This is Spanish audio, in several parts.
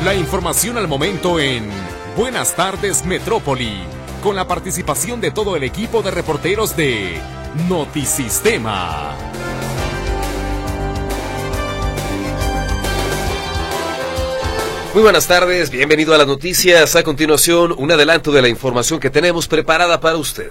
La información al momento en Buenas Tardes Metrópoli, con la participación de todo el equipo de reporteros de Notisistema. Muy buenas tardes, bienvenido a las noticias. A continuación, un adelanto de la información que tenemos preparada para usted.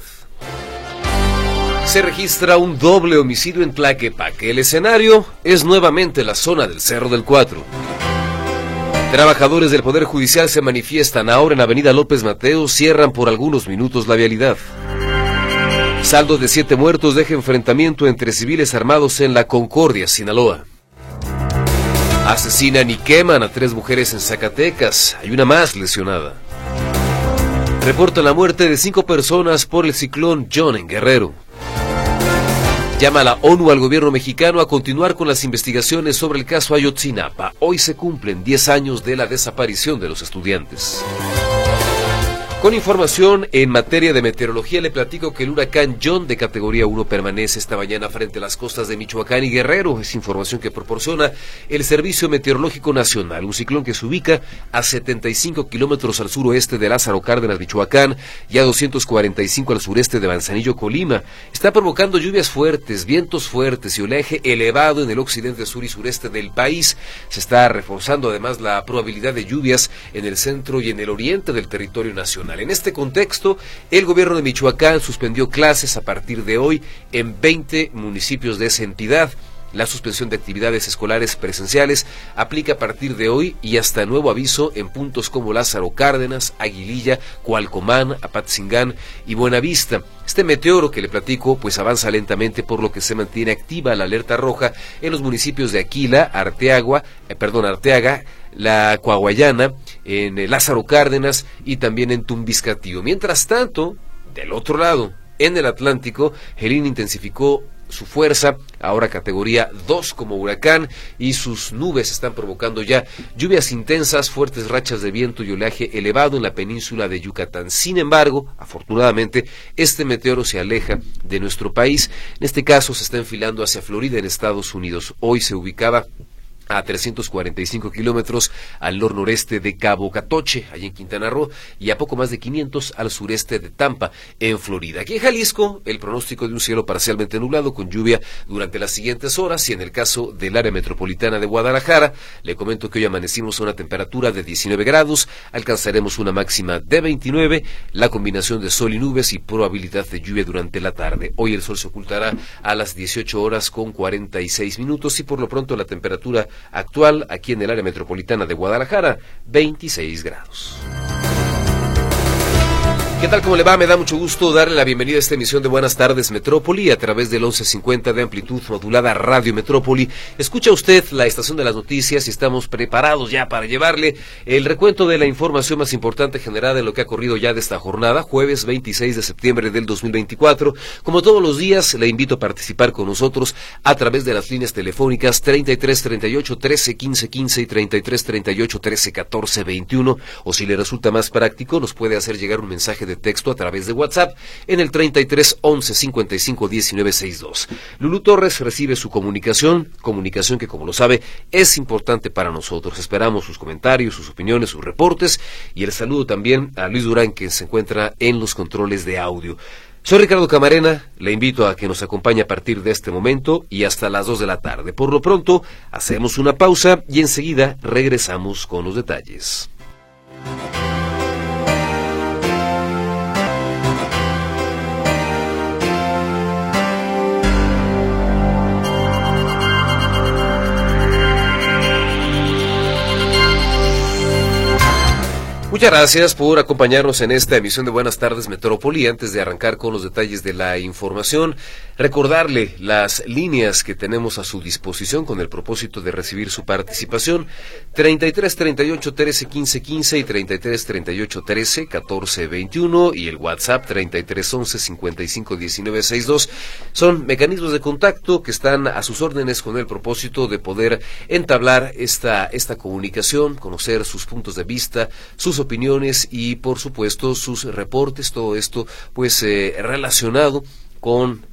Se registra un doble homicidio en Tlaquepaque. El escenario es nuevamente la zona del Cerro del Cuatro. Trabajadores del Poder Judicial se manifiestan ahora en Avenida López Mateos, cierran por algunos minutos la vialidad. Saldo de 7 muertos deja enfrentamiento entre civiles armados en La Concordia, Sinaloa. Asesinan y queman a 3 mujeres en Zacatecas, hay una más lesionada. Reportan la muerte de 5 personas por el ciclón John en Guerrero. Llama la ONU al gobierno mexicano a continuar con las investigaciones sobre el caso Ayotzinapa. Hoy se cumplen 10 años de la desaparición de los estudiantes. Con información en materia de meteorología, le platico que el huracán John de categoría 1 permanece esta mañana frente a las costas de Michoacán y Guerrero. Es información que proporciona el Servicio Meteorológico Nacional. Un ciclón que se ubica a 75 kilómetros al suroeste de Lázaro Cárdenas, Michoacán, y a 245 al sureste de Manzanillo, Colima. Está provocando lluvias fuertes, vientos fuertes y oleaje elevado en el occidente, sur y sureste del país. Se está reforzando además la probabilidad de lluvias en el centro y en el oriente del territorio nacional. En este contexto, el gobierno de Michoacán suspendió clases a partir de hoy en 20 municipios de esa entidad. La suspensión de actividades escolares presenciales aplica a partir de hoy y hasta nuevo aviso en puntos como Lázaro Cárdenas, Aguililla, Cualcomán, Apatzingán y Buenavista. Este meteoro que le platico pues avanza lentamente, por lo que se mantiene activa la alerta roja en los municipios de Aquila, Arteaga, La Coahuayana, en Lázaro Cárdenas y también en Tumbiscatío. Mientras tanto, del otro lado, en el Atlántico, Helene intensificó su fuerza, ahora categoría 2 como huracán, y sus nubes están provocando ya lluvias intensas, fuertes rachas de viento y oleaje elevado en la península de Yucatán. Sin embargo, afortunadamente, este meteoro se aleja de nuestro país. En este caso se está enfilando hacia Florida, en Estados Unidos. Hoy se ubicaba a 345 kilómetros al noreste de Cabo Catoche, allí en Quintana Roo, y a poco más de 500 al sureste de Tampa, en Florida. Aquí en Jalisco, el pronóstico de un cielo parcialmente nublado con lluvia durante las siguientes horas, y en el caso del área metropolitana de Guadalajara, le comento que hoy amanecimos a una temperatura de 19 grados, alcanzaremos una máxima de 29, la combinación de sol y nubes y probabilidad de lluvia durante la tarde. Hoy el sol se ocultará a las 18 horas con 46 minutos, y por lo pronto la temperatura actual aquí en el área metropolitana de Guadalajara, 26 grados. ¿Qué tal? ¿Cómo le va? Me da mucho gusto darle la bienvenida a esta emisión de Buenas Tardes Metrópoli a través del 1150 de amplitud modulada Radio Metrópoli. Escucha usted la estación de las noticias y estamos preparados ya para llevarle el recuento de la información más importante generada en lo que ha corrido ya de esta jornada, jueves 26 de septiembre del 2024. Como todos los días, le invito a participar con nosotros a través de las líneas telefónicas 33 38 13 15 15 y 33 38 13 14 21, o si le resulta más práctico, nos puede hacer llegar un mensaje de texto a través de WhatsApp en el 33 11 55 19 62. Lulú Torres recibe su comunicación que, como lo sabe, es importante para nosotros. Esperamos sus comentarios, sus opiniones, sus reportes, y el saludo también a Luis Durán, que se encuentra en los controles de audio. Soy Ricardo Camarena, le invito a que nos acompañe a partir de este momento y hasta las 2 de la tarde. Por lo pronto, hacemos una pausa y enseguida regresamos con los detalles. Muchas gracias por acompañarnos en esta emisión de Buenas Tardes Metrópoli. Antes de arrancar con los detalles de la información, recordarle las líneas que tenemos a su disposición con el propósito de recibir su participación: 33 38 13 15 15 y 33 38 13 14 21, y el WhatsApp 33 11 55 19 62. Son mecanismos de contacto que están a sus órdenes con el propósito de poder entablar esta comunicación, conocer sus puntos de vista, sus opiniones y por supuesto sus reportes, todo esto pues relacionado con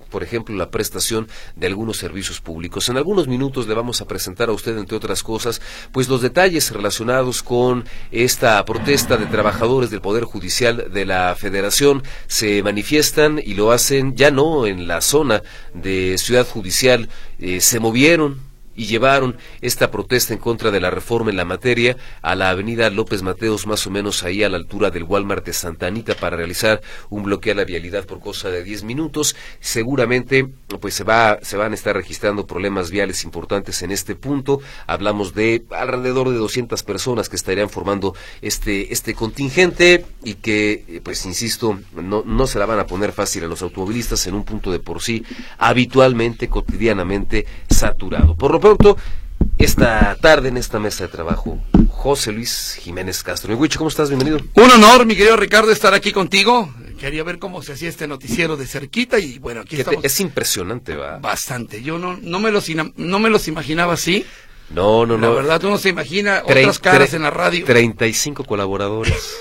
por ejemplo, la prestación de algunos servicios públicos. En algunos minutos le vamos a presentar a usted, entre otras cosas, pues los detalles relacionados con esta protesta de trabajadores del Poder Judicial de la Federación. Se manifiestan y lo hacen ya no en la zona de Ciudad Judicial, se movieron y llevaron esta protesta en contra de la reforma en la materia a la avenida López Mateos, más o menos ahí a la altura del Walmart de Santa Anita, para realizar un bloqueo a la vialidad por cosa de 10 minutos. Seguramente pues se van a estar registrando problemas viales importantes en este punto. Hablamos de alrededor de 200 personas que estarían formando este contingente y que, pues insisto, no se la van a poner fácil a los automovilistas en un punto de por sí habitualmente, cotidianamente saturado. Por lo pronto, esta tarde en esta mesa de trabajo, José Luis Jiménez Castro. Mi Huicho, ¿cómo estás? Bienvenido. Un honor, mi querido Ricardo, estar aquí contigo. Quería ver cómo se hacía este noticiero de cerquita y bueno, aquí estamos. Es impresionante, ¿va? Bastante. Yo no me los imaginaba así. No. La verdad, uno se imagina otras caras en la radio. 35 colaboradores.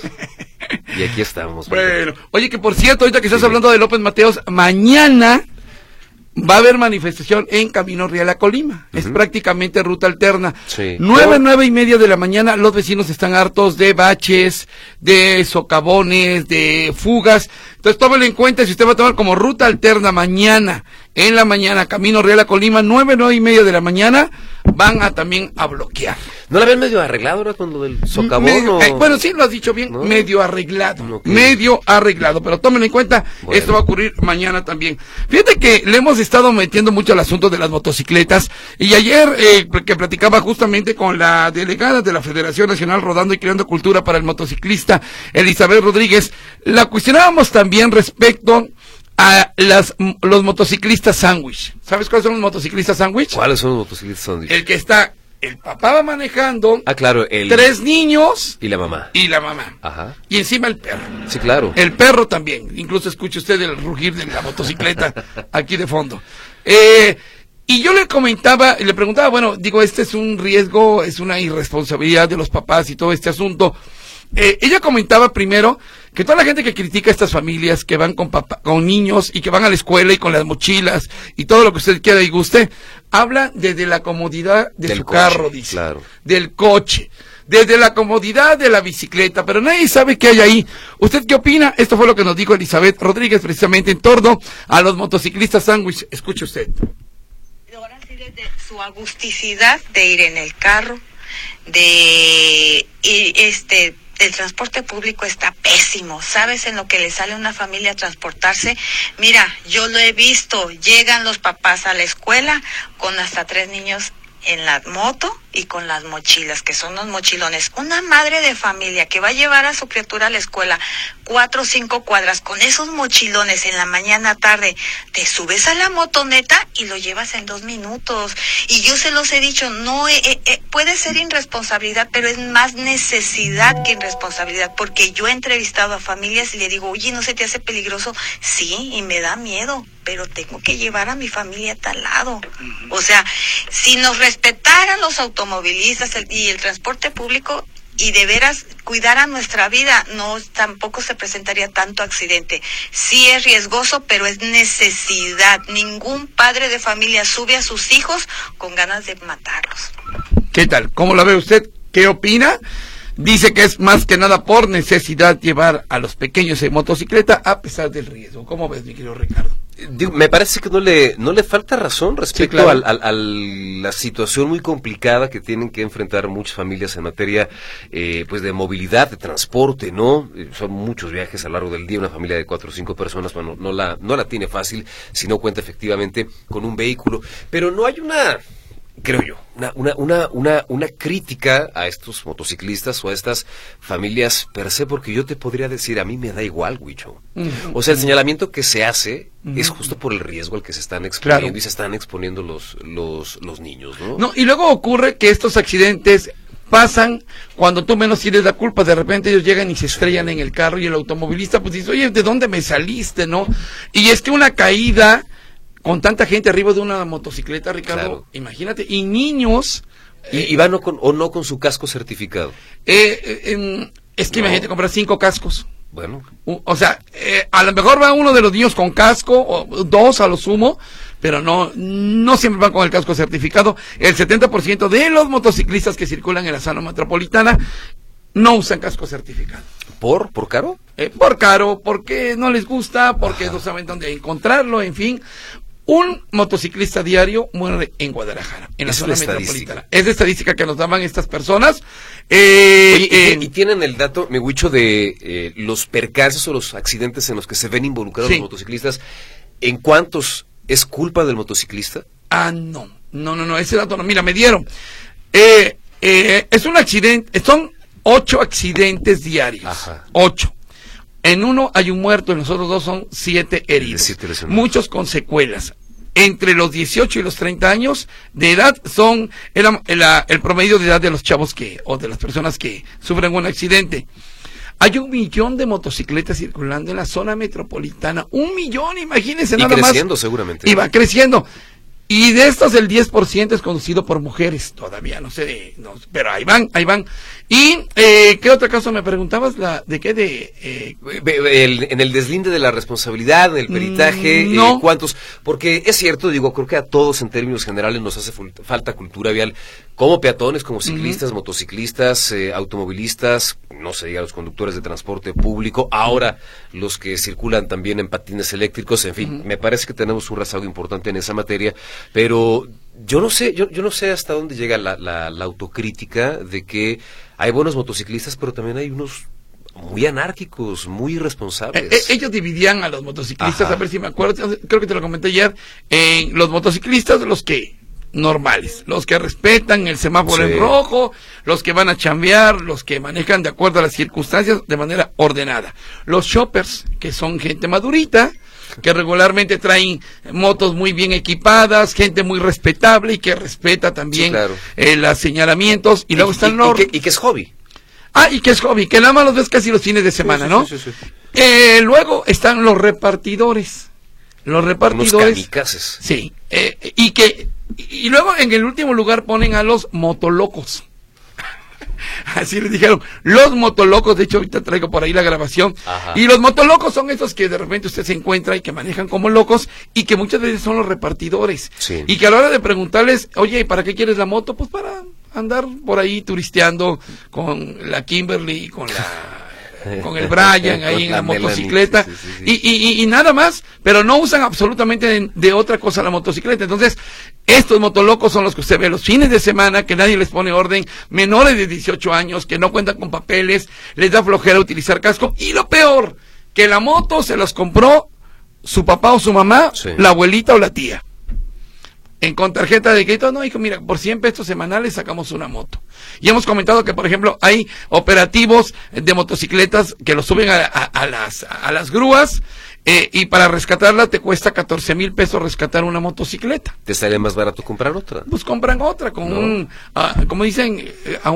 Y aquí estamos. Bueno, oye, que por cierto, ahorita que estás hablando de López Mateos, mañana va a haber manifestación en Camino Real a Colima. Es prácticamente ruta alterna. Sí. 9:30 de la mañana, los vecinos están hartos de baches, de socavones, de fugas. Entonces tómelo en cuenta, si usted va a tomar como ruta alterna mañana, en la mañana, Camino Real a Colima, 9:30 de la mañana, van a también a bloquear. ¿No la ven medio arreglado ahora con lo del socavón? Bueno, sí lo has dicho bien, ¿no? Medio arreglado, Okay. Medio arreglado, pero tómenlo en cuenta, bueno. Esto va a ocurrir mañana también. Fíjate que le hemos estado metiendo mucho al asunto de las motocicletas, y ayer que platicaba justamente con la delegada de la Federación Nacional Rodando y Creando Cultura para el Motociclista, Elizabeth Rodríguez, la cuestionábamos también respecto a los motociclistas sándwich. ¿Sabes cuáles son los motociclistas sándwich? ¿Cuáles son los motociclistas sándwich? El que está, el papá va manejando, claro, 3 niños y la mamá. Ajá. Y encima el perro. Sí, claro. El perro también. Incluso escuche usted el rugir de la motocicleta aquí de fondo. Y yo le comentaba, le preguntaba, bueno, digo, este es un riesgo, es una irresponsabilidad de los papás y todo este asunto. Ella comentaba primero que toda la gente que critica a estas familias que van con niños y que van a la escuela y con las mochilas y todo lo que usted quiera y guste, habla desde la comodidad de su carro, dice, claro. Del coche, desde la comodidad de la bicicleta, pero nadie sabe qué hay ahí. ¿Usted qué opina? Esto fue lo que nos dijo Elizabeth Rodríguez precisamente en torno a los motociclistas sándwich. Escuche usted. Ahora sí, desde su agusticidad de ir en el carro, el transporte público está pésimo. ¿Sabes en lo que le sale a una familia transportarse? Mira, yo lo he visto. Llegan los papás a la escuela con hasta 3 niños en la moto y con las mochilas, que son los mochilones. Una madre de familia que va a llevar a su criatura a la escuela 4 o 5 cuadras con esos mochilones en la mañana tarde, te subes a la motoneta y lo llevas en 2 minutos. Y yo se los he dicho, no puede ser irresponsabilidad, pero es más necesidad que irresponsabilidad, porque yo he entrevistado a familias y le digo, oye, ¿no se te hace peligroso? Sí, y me da miedo, pero tengo que llevar a mi familia a tal lado. O sea, si nos respetaran los automovilistas y el transporte público y de veras cuidar a nuestra vida, tampoco se presentaría tanto accidente. Sí es riesgoso, pero es necesidad. Ningún padre de familia sube a sus hijos con ganas de matarlos. ¿Qué tal? ¿Cómo la ve usted? ¿Qué opina? Dice que es más que nada por necesidad llevar a los pequeños en motocicleta a pesar del riesgo. ¿Cómo ves, mi querido Ricardo? Me parece que no le falta razón respecto, sí, claro, a la situación muy complicada que tienen que enfrentar muchas familias en materia pues de movilidad, de transporte, ¿no? Son muchos viajes a lo largo del día. Una familia de 4 o 5 personas, bueno, no la tiene fácil si no cuenta efectivamente con un vehículo. Pero no hay creo yo, una crítica a estos motociclistas o a estas familias per se, porque yo te podría decir, a mí me da igual, Huicho. O sea, el señalamiento que se hace es justo por el riesgo al que se están exponiendo, claro, y se están exponiendo los niños, ¿no? No, y luego ocurre que estos accidentes pasan cuando tú menos tienes la culpa. De repente ellos llegan y se estrellan en el carro y el automovilista pues dice, oye, ¿de dónde me saliste, no? Y es que una caída con tanta gente arriba de una motocicleta, Ricardo, claro, imagínate, y niños... y van no con su casco certificado. Es que imagínate comprar 5 cascos. Bueno. O sea, a lo mejor va uno de los niños con casco, o dos a lo sumo, pero no siempre van con el casco certificado. El 70% de los motociclistas que circulan en la zona metropolitana no usan casco certificado. ¿Por caro? Por caro, porque no les gusta, porque no saben dónde encontrarlo, en fin. Un motociclista diario muere en Guadalajara, en la zona metropolitana. Es la estadística que nos daban estas personas. Y tienen el dato, mi Huicho, de los percances o los accidentes en los que se ven involucrados los motociclistas. ¿En cuántos es culpa del motociclista? No, ese dato no. Mira, me dieron. Es un accidente, son 8 accidentes diarios. Ajá. 8. En uno hay un muerto, en los otros 2 son 7 heridos. Muchos con secuelas. Entre los 18 y los 30 años de edad son el promedio de edad de los chavos o de las personas que sufren un accidente. Hay 1 millón de motocicletas circulando en la zona metropolitana. 1 millón, imagínense nada más. Y creciendo seguramente. Y va creciendo. Y de estos el 10% es conducido por mujeres. Todavía no sé, pero ahí van. Y, ¿qué otro caso me preguntabas? ¿De qué? En el deslinde de la responsabilidad, en el peritaje, no. ¿Cuántos? Porque es cierto, creo que a todos en términos generales nos hace falta cultura vial, como peatones, como ciclistas, motociclistas, automovilistas, no se diga los conductores de transporte público, ahora los que circulan también en patines eléctricos, en fin, me parece que tenemos un rezago importante en esa materia, pero yo no sé hasta dónde llega la autocrítica de que hay buenos motociclistas, pero también hay unos muy anárquicos, muy irresponsables. Ellos dividían a los motociclistas, a ver si me acuerdo, creo que te lo comenté ayer, en los motociclistas, los que normales, los que respetan el semáforo en rojo, los que van a chambear, los que manejan de acuerdo a las circunstancias de manera ordenada. Los shoppers, que son gente madurita, que regularmente traen motos muy bien equipadas, gente muy respetable y que respeta también los señalamientos. Y luego están y que es hobby. Y que es hobby, que nada más los ves casi los fines de semana, ¿no? Sí. Luego están los repartidores. Los repartidores. Unos kamikazes. Sí. Y luego en el último lugar ponen a los motolocos. Así les dijeron, los motolocos. De hecho, ahorita traigo por ahí la grabación. Ajá. Y los motolocos son esos que de repente usted se encuentra y que manejan como locos y que muchas veces son los repartidores. Sí. Y que a la hora de preguntarles, oye, ¿para qué quieres la moto? Pues para andar por ahí turisteando con la Kimberly, con el Brian ahí en la motocicleta, y nada más, pero no usan absolutamente de otra cosa la motocicleta. Entonces, estos motolocos son los que usted ve los fines de semana, que nadie les pone orden, menores de 18 años, que no cuentan con papeles, les da flojera utilizar casco, y lo peor, que la moto se las compró su papá o su mamá, la abuelita o la tía. Con tarjeta de crédito, no, hijo, mira, por 100 pesos semanales sacamos una moto. Y hemos comentado que, por ejemplo, hay operativos de motocicletas que los suben a las grúas, y para rescatarla te cuesta 14,000 pesos rescatar una motocicleta. ¿Te sale más barato comprar otra? Pues compran otra con como dicen,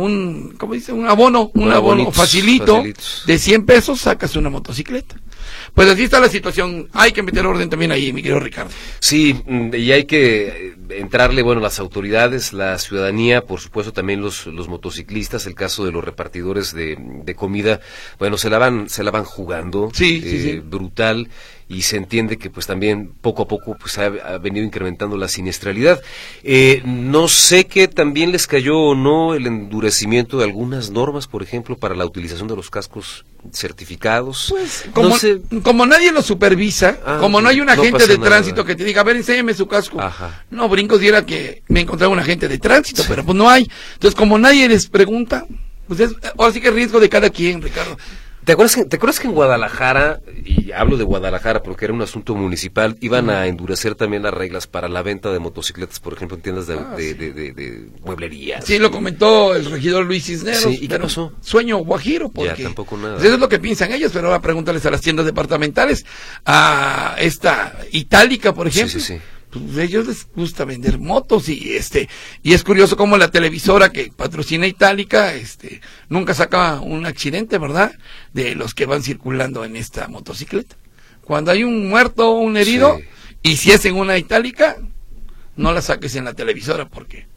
un abono, facilito de 100 pesos sacas una motocicleta. Pues así está la situación. Hay que meter orden también ahí, mi querido Ricardo. Sí, y hay que entrarle, las autoridades, la ciudadanía, por supuesto también los motociclistas, el caso de los repartidores de comida, se la van jugando, brutal, y se entiende que pues también poco a poco pues ha venido incrementando la siniestralidad. No sé qué también les cayó o no el endurecimiento de algunas normas, por ejemplo, para la utilización de los cascos certificados. Pues, como nadie lo supervisa, como no hay un agente de tránsito que te diga, a ver, enséñame su casco. Ajá. No, brincos diera que me encontraba un agente de tránsito, pero pues no hay. Entonces, como nadie les pregunta, pues ahora sí que es riesgo de cada quien, Ricardo. ¿Te acuerdas que en Guadalajara, y hablo de Guadalajara porque era un asunto municipal, iban a endurecer también las reglas para la venta de motocicletas, por ejemplo, en tiendas de mueblería? Sí, lo comentó el regidor Luis Cisneros. Sí, ¿y qué pasó? Sueño guajiro, porque ya, tampoco nada. Pues eso es lo que piensan ellos, pero ahora pregúntales a las tiendas departamentales, a esta Itálica, por ejemplo. Sí. Pues a ellos les gusta vender motos y es curioso cómo la televisora que patrocina Itálica nunca saca un accidente, ¿verdad? De los que van circulando en esta motocicleta. Cuando hay un muerto o un herido, y si es en una Itálica, no la saques en la televisora porque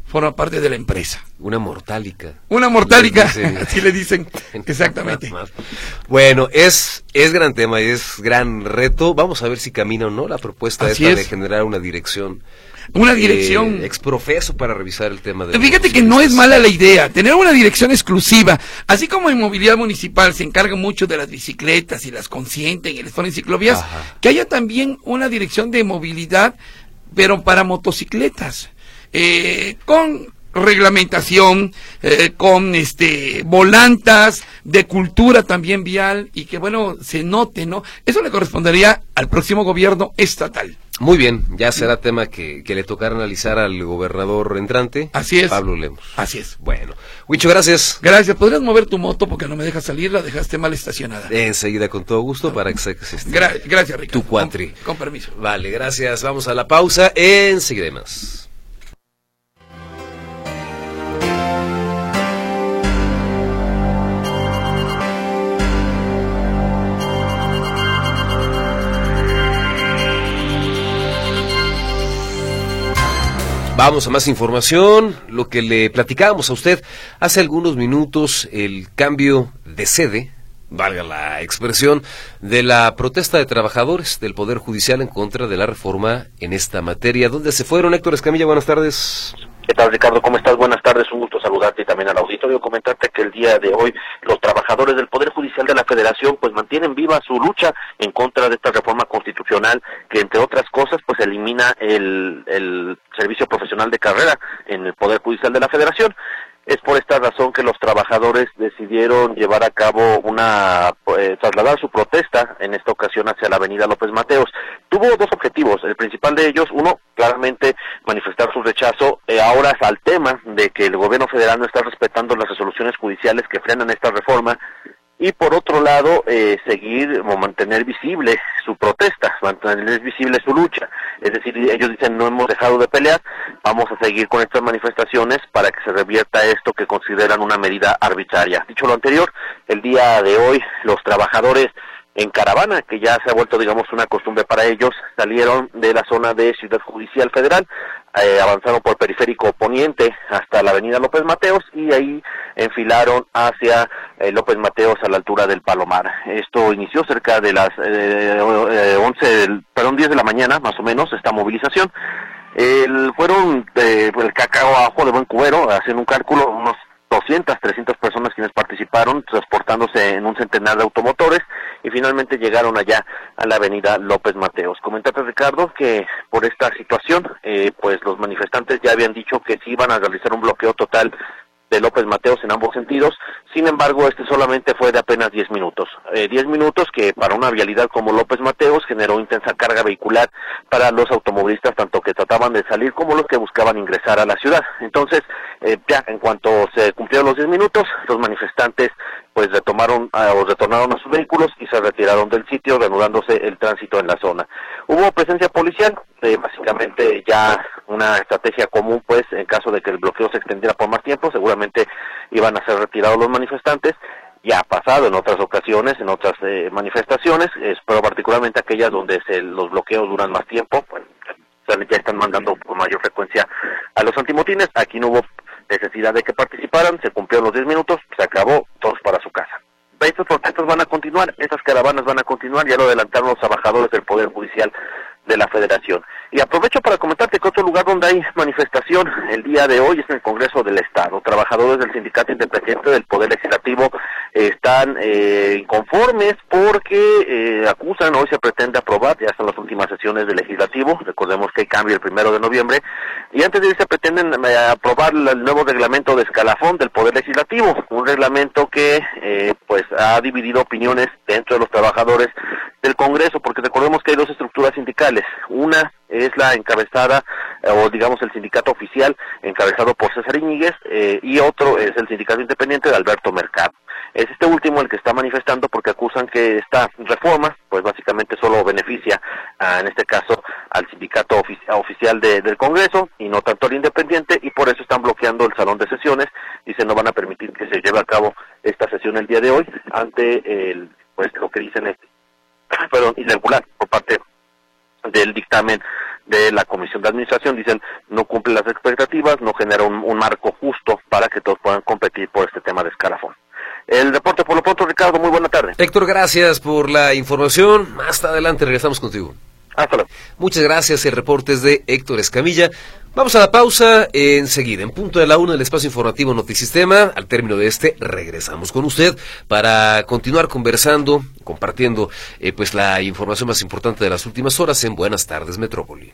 forma parte de la empresa. Una mortálica. Una mortálica, así le dicen, exactamente. Bueno, es gran tema, es gran reto. Vamos a ver si camina o no la propuesta de generar una dirección. Una dirección exprofeso para revisar el tema de... Fíjate que no es mala la idea, tener una dirección exclusiva, así como en movilidad municipal se encarga mucho de las bicicletas y las consienten y les ponen ciclovías. Ajá. Que haya también una dirección de movilidad, pero para motocicletas, con reglamentación, con volantas de cultura también vial, y que bueno, se note, ¿no? Eso le correspondería al próximo gobierno estatal. Muy bien, ya será tema que le tocará analizar al gobernador entrante. Así es. Pablo Lemos. Así es. Bueno, Huicho, gracias. Gracias. ¿Podrías mover tu moto porque no me dejas salir? La dejaste mal estacionada. Enseguida, con todo gusto, para que saques gracias, Ricardo. Tu cuatri. Con permiso. Vale, gracias. Vamos a la pausa. Enseguida hay más. Vamos a más información, lo que le platicábamos a usted hace algunos minutos, el cambio de sede, valga la expresión, de la protesta de trabajadores del Poder Judicial en contra de la reforma en esta materia. ¿Dónde se fueron? Héctor Escamilla, buenas tardes. ¿Qué tal, Ricardo? ¿Cómo estás? Buenas tardes, un gusto saludarte y también al auditorio. Comentarte que el día de hoy los trabajadores del Poder Judicial de la Federación pues mantienen viva su lucha en contra de esta reforma constitucional que, entre otras cosas, pues elimina el servicio profesional de carrera en el Poder Judicial de la Federación. Es por esta razón que los trabajadores decidieron llevar a cabo trasladar su protesta en esta ocasión hacia la avenida López Mateos. Tuvo dos objetivos, el principal de ellos, uno, claramente manifestar su rechazo ahora al tema de que el gobierno federal no está respetando las resoluciones judiciales que frenan esta reforma, y por otro lado, seguir o mantener visible su protesta, mantener visible su lucha. Es decir, ellos dicen, no hemos dejado de pelear, vamos a seguir con estas manifestaciones para que se revierta esto que consideran una medida arbitraria. Dicho lo anterior, el día de hoy los trabajadores en caravana, que ya se ha vuelto, digamos, una costumbre para ellos, salieron de la zona de Ciudad Judicial Federal, avanzaron por Periférico Poniente hasta la avenida López Mateos y ahí enfilaron hacia López Mateos a la altura del Palomar. Esto inició cerca de las 10 de la mañana, más o menos, esta movilización. Fueron el cacao abajo de buen cubero, haciendo un cálculo, unos 200, 300 personas quienes participaron, transportándose en un centenar de automotores, y finalmente llegaron allá a la avenida López Mateos. Comentarte, Ricardo, que por esta situación, pues los manifestantes ya habían dicho que sí iban a realizar un bloqueo total de López Mateos en ambos sentidos. Sin embargo, este solamente fue de apenas 10 minutos. 10 minutos que para una vialidad como López Mateos generó intensa carga vehicular para los automovilistas, tanto que trataban de salir como los que buscaban ingresar a la ciudad. Entonces, ya en cuanto se cumplieron los 10 minutos, los manifestantes pues retornaron a sus vehículos y se retiraron del sitio, reanudándose el tránsito en la zona. Hubo presencia policial, básicamente ya una estrategia común, pues en caso de que el bloqueo se extendiera por más tiempo, seguramente iban a ser retirados los manifestantes. Ya ha pasado en otras ocasiones, en otras manifestaciones, pero particularmente aquellas donde los bloqueos duran más tiempo, pues ya están mandando con mayor frecuencia a los antimotines. Aquí no hubo necesidad de que participaran, se cumplieron los 10 minutos, se acabó, todos para su casa. Estas protestas van a continuar, estas caravanas van a continuar, ya lo adelantaron los trabajadores del Poder Judicial de la Federación. Y aprovecho para comentarte que otro lugar donde hay manifestación el día de hoy es en el Congreso del Estado. Trabajadores del Sindicato Independiente del Poder Legislativo están inconformes porque acusan, hoy se pretende aprobar, ya son las últimas sesiones del Legislativo, recordemos que hay cambio el 1 de noviembre, y antes de irse pretenden aprobar el nuevo reglamento de escalafón del Poder Legislativo, un reglamento que pues ha dividido opiniones dentro de los trabajadores del Congreso, porque recordemos que hay dos estructuras sindicales. Una es la encabezada, o digamos el sindicato oficial, encabezado por César Iñiguez, y otro es el sindicato independiente de Alberto Mercado. Es este último el que está manifestando porque acusan que esta reforma, pues básicamente solo beneficia, en este caso, al sindicato oficial del Congreso, y no tanto al independiente, y por eso están bloqueando el salón de sesiones. Dicen no van a permitir que se lleve a cabo esta sesión el día de hoy, ante pues lo que dicen irregular por parte del dictamen de la Comisión de Administración. Dicen, no cumple las expectativas, no genera un marco justo para que todos puedan competir por este tema de escalafón. El reporte por lo pronto, Ricardo, muy buena tarde. Héctor, gracias por la información. Más adelante regresamos contigo. Hasta luego. Muchas gracias, el reporte es de Héctor Escamilla. Vamos a la pausa enseguida, en punto de la 1 del espacio informativo Notisistema. Al término de este, regresamos con usted para continuar conversando, compartiendo pues la información más importante de las últimas horas en Buenas Tardes Metrópoli.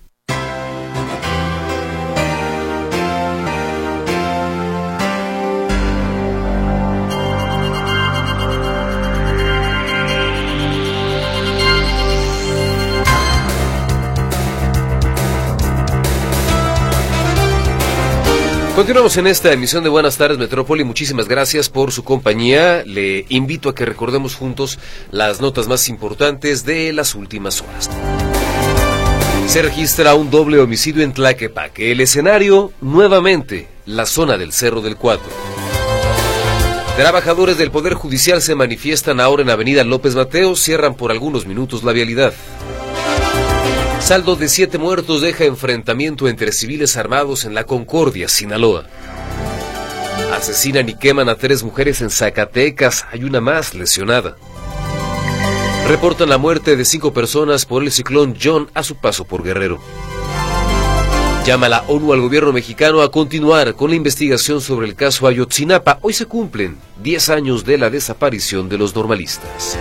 Continuamos en esta emisión de Buenas Tardes Metrópoli. Muchísimas gracias por su compañía. Le invito a que recordemos juntos las notas más importantes de las últimas horas. Se registra un doble homicidio en Tlaquepaque. El escenario, nuevamente, la zona del Cerro del Cuatro. Trabajadores del Poder Judicial se manifiestan ahora en Avenida López Mateos. Cierran por algunos minutos la vialidad. Saldo de 7 muertos deja enfrentamiento entre civiles armados en La Concordia, Sinaloa. Asesinan y queman a 3 mujeres en Zacatecas, hay una más lesionada. Reportan la muerte de 5 personas por el ciclón John a su paso por Guerrero. Llama la ONU al gobierno mexicano a continuar con la investigación sobre el caso Ayotzinapa. Hoy se cumplen 10 años de la desaparición de los normalistas.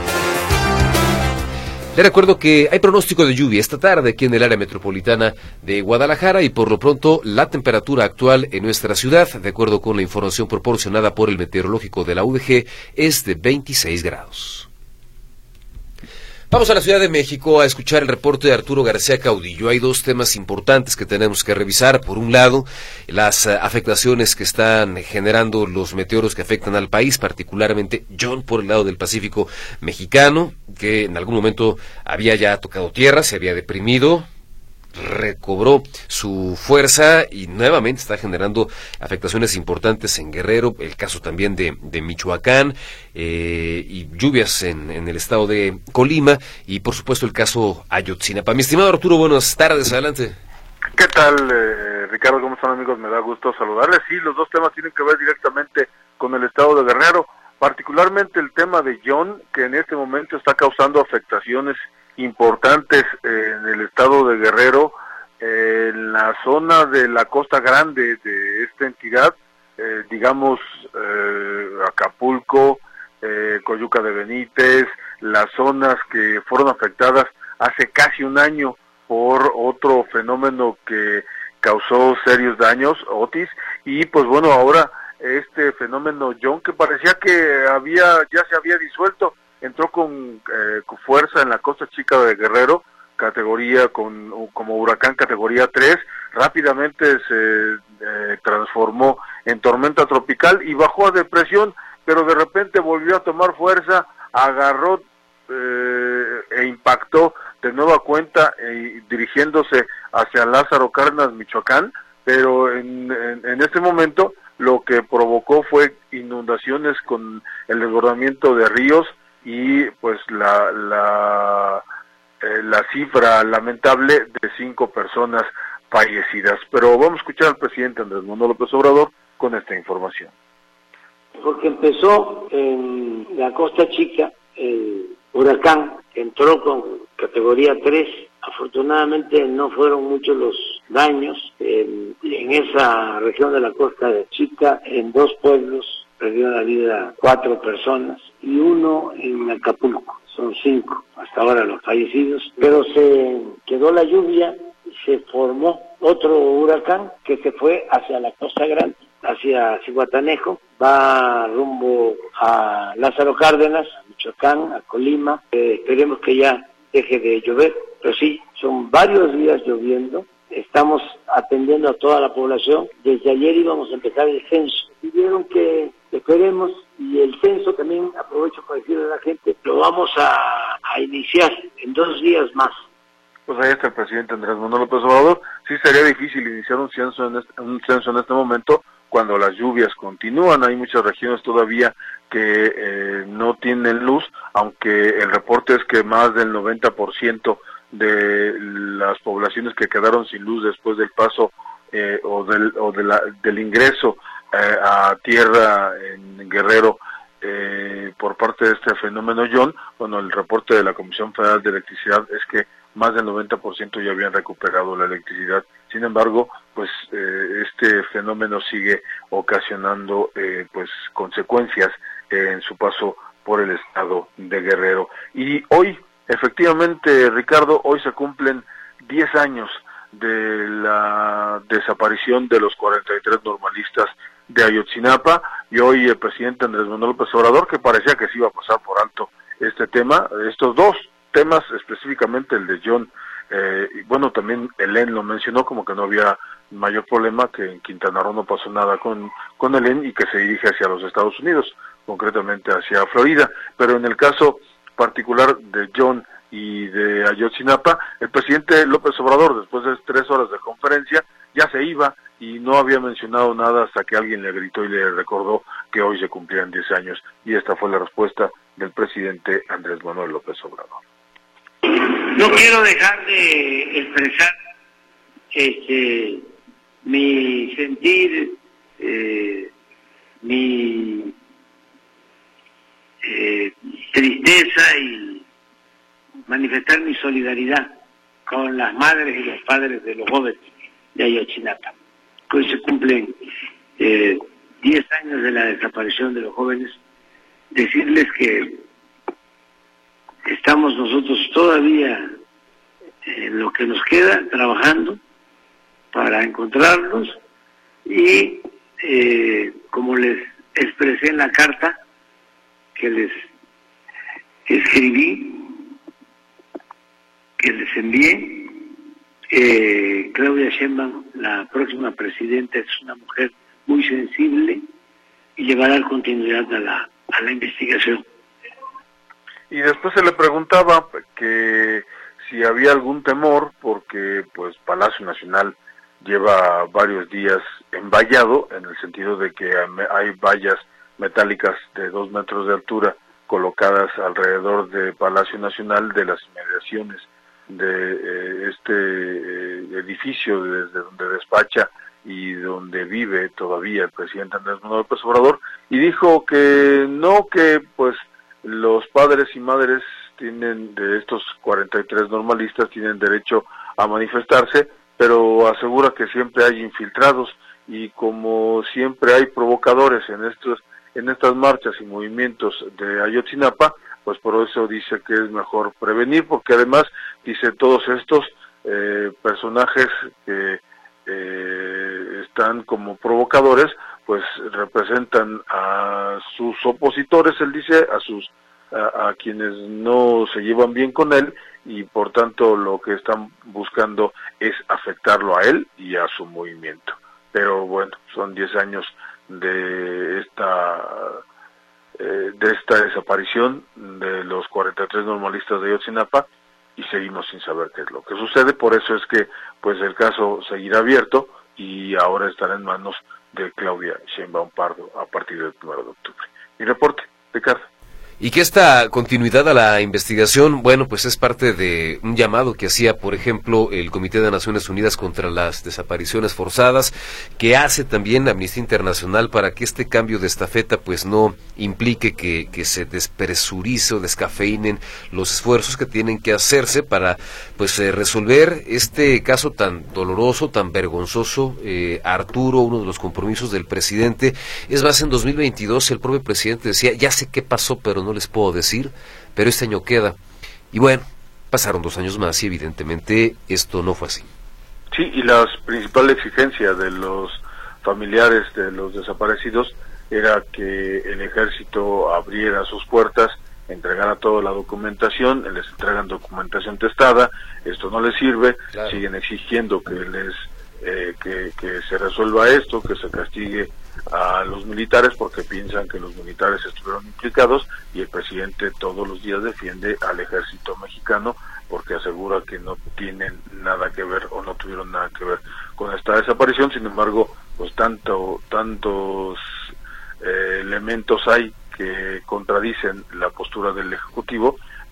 Le recuerdo que hay pronóstico de lluvia esta tarde aquí en el área metropolitana de Guadalajara y por lo pronto la temperatura actual en nuestra ciudad, de acuerdo con la información proporcionada por el meteorológico de la UDG, es de 26 grados. Vamos a la Ciudad de México a escuchar el reporte de Arturo García Caudillo. Hay 2 temas importantes que tenemos que revisar. Por un lado, las afectaciones que están generando los meteoros que afectan al país, particularmente John por el lado del Pacífico mexicano, que en algún momento había ya tocado tierra, se había deprimido, recobró su fuerza y nuevamente está generando afectaciones importantes en Guerrero, el caso también de Michoacán, y lluvias en el estado de Colima, y por supuesto el caso Ayotzinapa. Mi estimado Arturo, buenas tardes, adelante. ¿Qué tal, Ricardo? ¿Cómo están, amigos? Me da gusto saludarles. Sí, los 2 temas tienen que ver directamente con el estado de Guerrero, particularmente el tema de John, que en este momento está causando afectaciones importantes en el estado de Guerrero, en la zona de la Costa Grande de esta entidad, digamos Acapulco, Coyuca de Benítez, las zonas que fueron afectadas hace casi un año por otro fenómeno que causó serios daños, Otis, y pues bueno, ahora este fenómeno John, que parecía que ya se había disuelto, entró con fuerza en la costa chica de Guerrero, categoría como huracán categoría 3, rápidamente se transformó en tormenta tropical y bajó a depresión, pero de repente volvió a tomar fuerza, agarró e impactó de nueva cuenta dirigiéndose hacia Lázaro Cárdenas, Michoacán, pero en este momento lo que provocó fue inundaciones con el desbordamiento de ríos y pues la cifra lamentable de 5 personas fallecidas. Pero vamos a escuchar al presidente Andrés Manuel López Obrador con esta información. Porque empezó en la Costa Chica, el huracán entró con categoría 3, afortunadamente no fueron muchos los daños en esa región de la Costa Chica, en 2 pueblos perdió la vida 4 personas y 1 en Acapulco, son 5 hasta ahora los fallecidos, pero se quedó la lluvia y se formó otro huracán que se fue hacia la Costa Grande, hacia Zihuatanejo, va rumbo a Lázaro Cárdenas, a Michoacán, a Colima, esperemos que ya deje de llover, pero sí, son varios días lloviendo, estamos atendiendo a toda la población, desde ayer íbamos a empezar el censo, pidieron que esperemos y el censo también, aprovecho para decirle a la gente, lo vamos a iniciar en 2 días más. Pues ahí está el presidente Andrés Manuel López Obrador. Sí sería difícil iniciar un censo en este momento cuando las lluvias continúan. Hay muchas regiones todavía que no tienen luz, aunque el reporte es que más del 90% de las poblaciones que quedaron sin luz después del paso del ingreso a tierra en Guerrero por parte de este fenómeno John. Bueno, el reporte de la Comisión Federal de Electricidad es que más del 90% ya habían recuperado la electricidad. Sin embargo, pues este fenómeno sigue ocasionando pues consecuencias en su paso por el estado de Guerrero. Y hoy, efectivamente, Ricardo, hoy se cumplen 10 años de la desaparición de los 43 normalistas de Ayotzinapa, y hoy el presidente Andrés Manuel López Obrador, que parecía que se iba a pasar por alto este tema, estos dos temas, específicamente el de John, y bueno, también Helen lo mencionó como que no había mayor problema, que en Quintana Roo no pasó nada con Helen y que se dirige hacia los Estados Unidos, concretamente hacia Florida, pero en el caso particular de John y de Ayotzinapa, el presidente López Obrador, después de 3 horas de conferencia, ya se iba y no había mencionado nada hasta que alguien le gritó y le recordó que hoy se cumplían 10 años, y esta fue la respuesta del presidente Andrés Manuel López Obrador. No quiero dejar de expresar mi sentir, mi tristeza y manifestar mi solidaridad con las madres y los padres de los jóvenes de Ayotzinapa. Hoy se cumplen 10 años de la desaparición de los jóvenes. Decirles que estamos nosotros todavía en lo que nos queda trabajando para encontrarlos y como les expresé en la carta que les escribí, que les envié, Claudia Sheinbaum, la próxima presidenta, es una mujer muy sensible y llevará continuidad a la investigación. Y después se le preguntaba que si había algún temor, porque pues Palacio Nacional lleva varios días envallado, en el sentido de que hay vallas metálicas de 2 metros de altura colocadas alrededor de Palacio Nacional, de las inmediaciones de este edificio desde donde despacha y donde vive todavía el presidente Andrés Manuel López Obrador, y dijo que no, que pues los padres y madres de estos 43 normalistas tienen derecho a manifestarse, pero asegura que siempre hay infiltrados, y como siempre hay provocadores en estas marchas y movimientos de Ayotzinapa, pues por eso dice que es mejor prevenir, porque además dice todos estos personajes que están como provocadores, pues representan a sus opositores, él dice, a quienes no se llevan bien con él, y por tanto lo que están buscando es afectarlo a él y a su movimiento. Pero bueno, son 10 años de esta desaparición de los 43 normalistas de Ayotzinapa, y seguimos sin saber qué es lo que sucede. Por eso es que pues el caso seguirá abierto y ahora estará en manos de Claudia Sheinbaum Pardo a partir del 1 de octubre. Mi reporte, Ricardo. Y que esta continuidad a la investigación, bueno, pues es parte de un llamado que hacía, por ejemplo, el Comité de Naciones Unidas contra las Desapariciones Forzadas, que hace también Amnistía Internacional para que este cambio de estafeta pues no implique que se despresurice o descafeinen los esfuerzos que tienen que hacerse para pues resolver este caso tan doloroso, tan vergonzoso. Arturo, uno de los compromisos del presidente, es más, en 2022 el propio presidente decía, ya sé qué pasó, pero no les puedo decir, pero este año queda. Y bueno, pasaron 2 años más y evidentemente esto no fue así. Sí, y la principal exigencia de los familiares de los desaparecidos era que el ejército abriera sus puertas, entregara toda la documentación, les entregan documentación testada, esto no les sirve, claro. Siguen exigiendo que se resuelva esto, que se castigue a los militares porque piensan que los militares estuvieron implicados, y el presidente todos los días defiende al ejército mexicano porque asegura que no tienen nada que ver o no tuvieron nada que ver con esta desaparición. Sin embargo, pues tantos elementos hay que contradicen la postura del Ejecutivo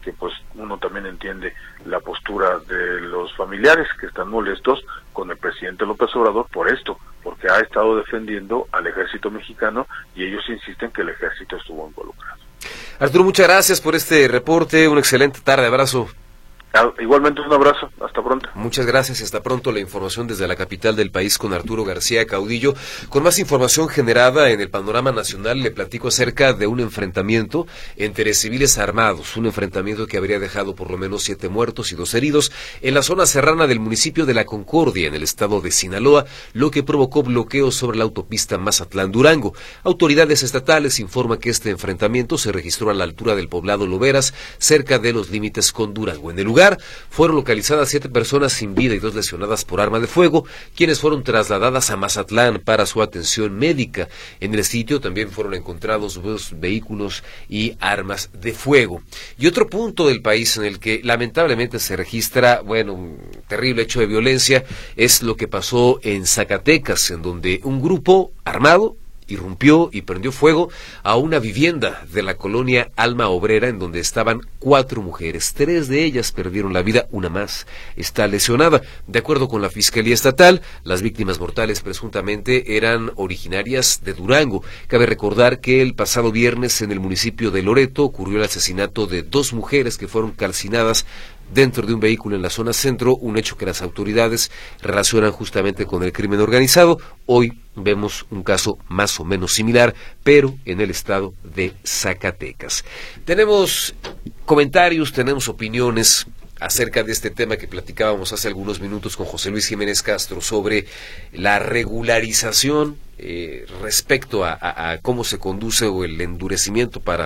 que pues uno también entiende la postura de los familiares que están molestos con el presidente López Obrador por esto, porque ha estado defendiendo al ejército mexicano y ellos insisten que el ejército estuvo involucrado. Arturo, muchas gracias por este reporte, una excelente tarde, abrazo. Igualmente un abrazo, hasta pronto. Muchas gracias y hasta pronto. La información desde la capital del país con Arturo García Caudillo. Con más información generada en el panorama nacional, le platico acerca de un enfrentamiento entre civiles armados, un enfrentamiento que habría dejado por lo menos 7 muertos y 2 heridos en la zona serrana del municipio de La Concordia, en el estado de Sinaloa, lo que provocó bloqueos sobre la autopista Mazatlán-Durango. Autoridades estatales informan que este enfrentamiento se registró a la altura del poblado Loberas, cerca de los límites con Durango. En el lugar fueron localizadas 7 personas sin vida y 2 lesionadas por arma de fuego, quienes fueron trasladadas a Mazatlán para su atención médica. En el sitio también fueron encontrados 2 vehículos y armas de fuego. Y otro punto del país en el que lamentablemente se registra, un terrible hecho de violencia, es lo que pasó en Zacatecas, en donde un grupo armado irrumpió y prendió fuego a una vivienda de la colonia Alma Obrera, en donde estaban 4 mujeres. 3 de ellas perdieron la vida, una más está lesionada. De acuerdo con la Fiscalía Estatal, las víctimas mortales presuntamente eran originarias de Durango. Cabe recordar que el pasado viernes en el municipio de Loreto ocurrió el asesinato de 2 mujeres que fueron calcinadas dentro de un vehículo en la zona centro, un hecho que las autoridades relacionan justamente con el crimen organizado. Hoy vemos un caso más o menos similar, pero en el estado de Zacatecas. Tenemos comentarios, tenemos opiniones acerca de este tema que platicábamos hace algunos minutos con José Luis Jiménez Castro sobre la regularización respecto a cómo se conduce o el endurecimiento para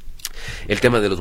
el tema de los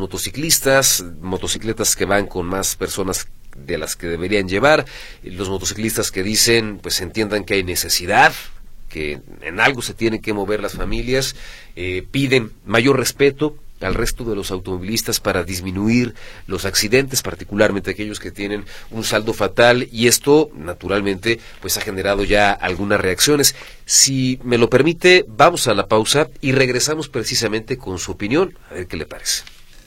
motocicletas que van con más personas de las que deberían llevar, los motociclistas que dicen, pues entiendan que hay necesidad, que en algo se tienen que mover las familias, piden mayor respeto al resto de los automovilistas para disminuir los accidentes, particularmente aquellos que tienen un saldo fatal, y esto naturalmente pues ha generado ya algunas reacciones. Si me lo permite, vamos a la pausa y regresamos precisamente con su opinión, a ver qué le parece.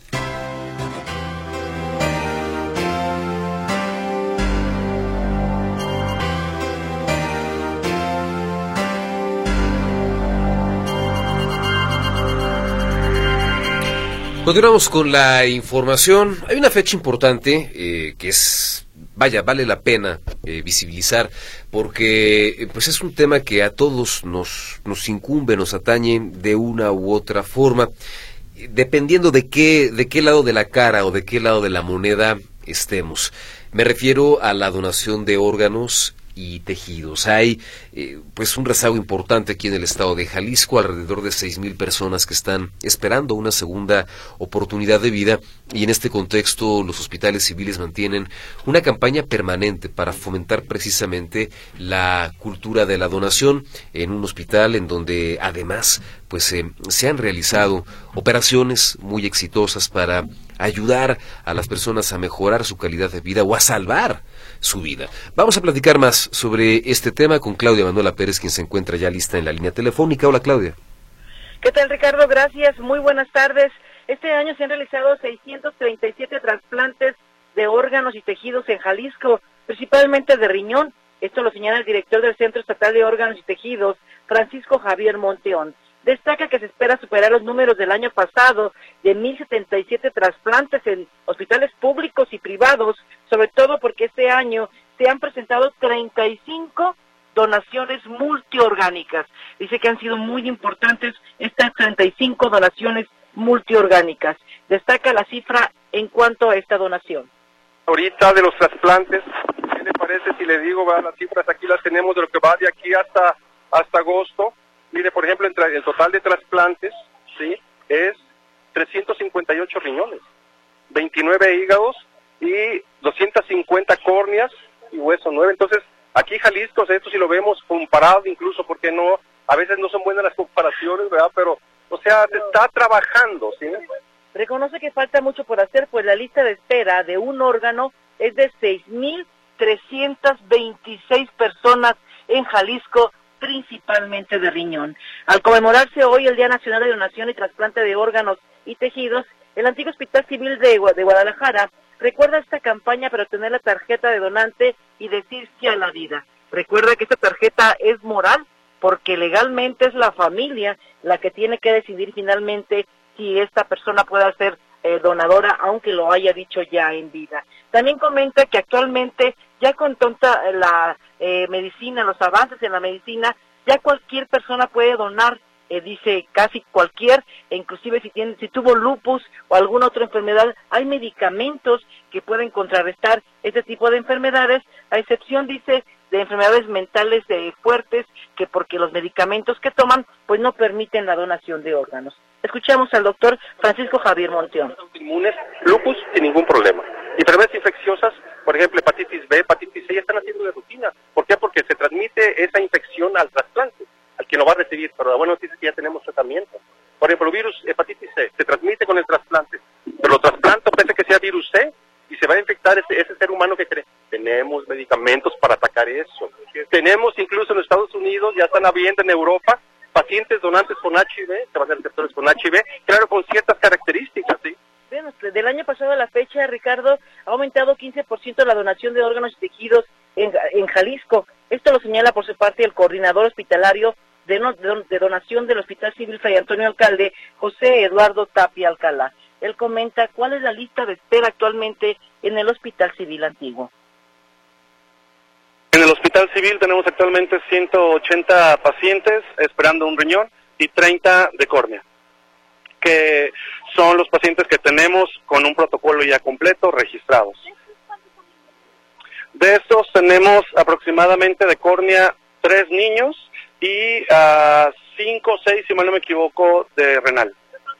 Continuamos con la información. Hay una fecha importante que vale la pena visibilizar, porque pues es un tema que a todos nos incumbe, nos atañe de una u otra forma, dependiendo de qué lado de la cara o de qué lado de la moneda estemos. Me refiero a la donación de órganos y tejidos. Hay pues un rezago importante aquí en el estado de Jalisco, alrededor de 6,000 personas que están esperando una segunda oportunidad de vida, y en este contexto los hospitales civiles mantienen una campaña permanente para fomentar precisamente la cultura de la donación en un hospital en donde además pues se han realizado operaciones muy exitosas para ayudar a las personas a mejorar su calidad de vida o a salvar su vida. Vamos a platicar más sobre este tema con Claudia Manuela Pérez, quien se encuentra ya lista en la línea telefónica. Hola, Claudia. ¿Qué tal, Ricardo? Gracias, muy buenas tardes. Este año se han realizado 637 trasplantes de órganos y tejidos en Jalisco, principalmente de riñón. Esto lo señala el director del Centro Estatal de Órganos y Tejidos, Francisco Javier Monteón. Destaca que se espera superar los números del año pasado de 1,077 trasplantes en hospitales públicos y privados, sobre todo porque este año se han presentado 35 donaciones multiorgánicas. Dice que han sido muy importantes estas 35 donaciones multiorgánicas. Destaca la cifra en cuanto a esta donación. Ahorita de los trasplantes, ¿qué le parece si le digo, las cifras aquí las tenemos de lo que va de aquí hasta agosto? Mire, por ejemplo, entre el total de trasplantes, sí, es 358 riñones, 29 hígados y 250 córneas y hueso 9. Entonces, aquí Jalisco, esto si lo vemos comparado incluso, porque no, a veces no son buenas las comparaciones, ¿verdad? Pero, o sea, se está trabajando, ¿sí? Reconoce que falta mucho por hacer, pues la lista de espera de un órgano es de 6,326 personas en Jalisco, principalmente de riñón. Al conmemorarse hoy el Día Nacional de Donación y Trasplante de Órganos y Tejidos, El antiguo Hospital Civil de Guadalajara recuerda esta campaña para obtener la tarjeta de donante y decir sí a la vida. Recuerda que esta tarjeta es moral, porque legalmente es la familia la que tiene que decidir finalmente si esta persona puede ser donadora, aunque lo haya dicho ya en vida. También comenta que actualmente, ya con tanta la medicina, los avances en la medicina, ya cualquier persona puede donar, dice casi cualquier, e inclusive si tuvo lupus o alguna otra enfermedad, hay medicamentos que pueden contrarrestar este tipo de enfermedades, a excepción, dice, de enfermedades mentales fuertes, que porque los medicamentos que toman pues no permiten la donación de órganos. Escuchamos al doctor Francisco Javier Monteón. Inmunes, lupus sin ningún problema. Enfermedades infecciosas, por ejemplo, hepatitis B, hepatitis C, ya están haciendo de rutina. ¿Por qué? Porque se transmite esa infección al trasplante, al que lo va a recibir, pero la buena noticia es que ya tenemos tratamiento. Por ejemplo, virus hepatitis C se transmite con el trasplante, pero lo trasplanto pese que sea virus C y se va a infectar ese ser humano que cree. Tenemos medicamentos para atacar eso. Tenemos incluso en Estados Unidos, ya están habiendo en Europa, pacientes donantes con HIV, se van a ser receptores con HIV, claro, con ciertas características, ¿sí? Bueno, del año pasado a la fecha, Ricardo, ha aumentado 15% la donación de órganos y tejidos en Jalisco. Esto lo señala por su parte el coordinador hospitalario de donación del Hospital Civil Fray Antonio Alcalde, José Eduardo Tapia Alcalá. Él comenta cuál es la lista de espera actualmente en el Hospital Civil Antiguo. En el Hospital Civil tenemos actualmente 180 pacientes esperando un riñón y 30 de córnea, que son los pacientes que tenemos con un protocolo ya completo registrados. De estos tenemos aproximadamente de córnea 3 niños y 5 o 6, si mal no me equivoco, de renal.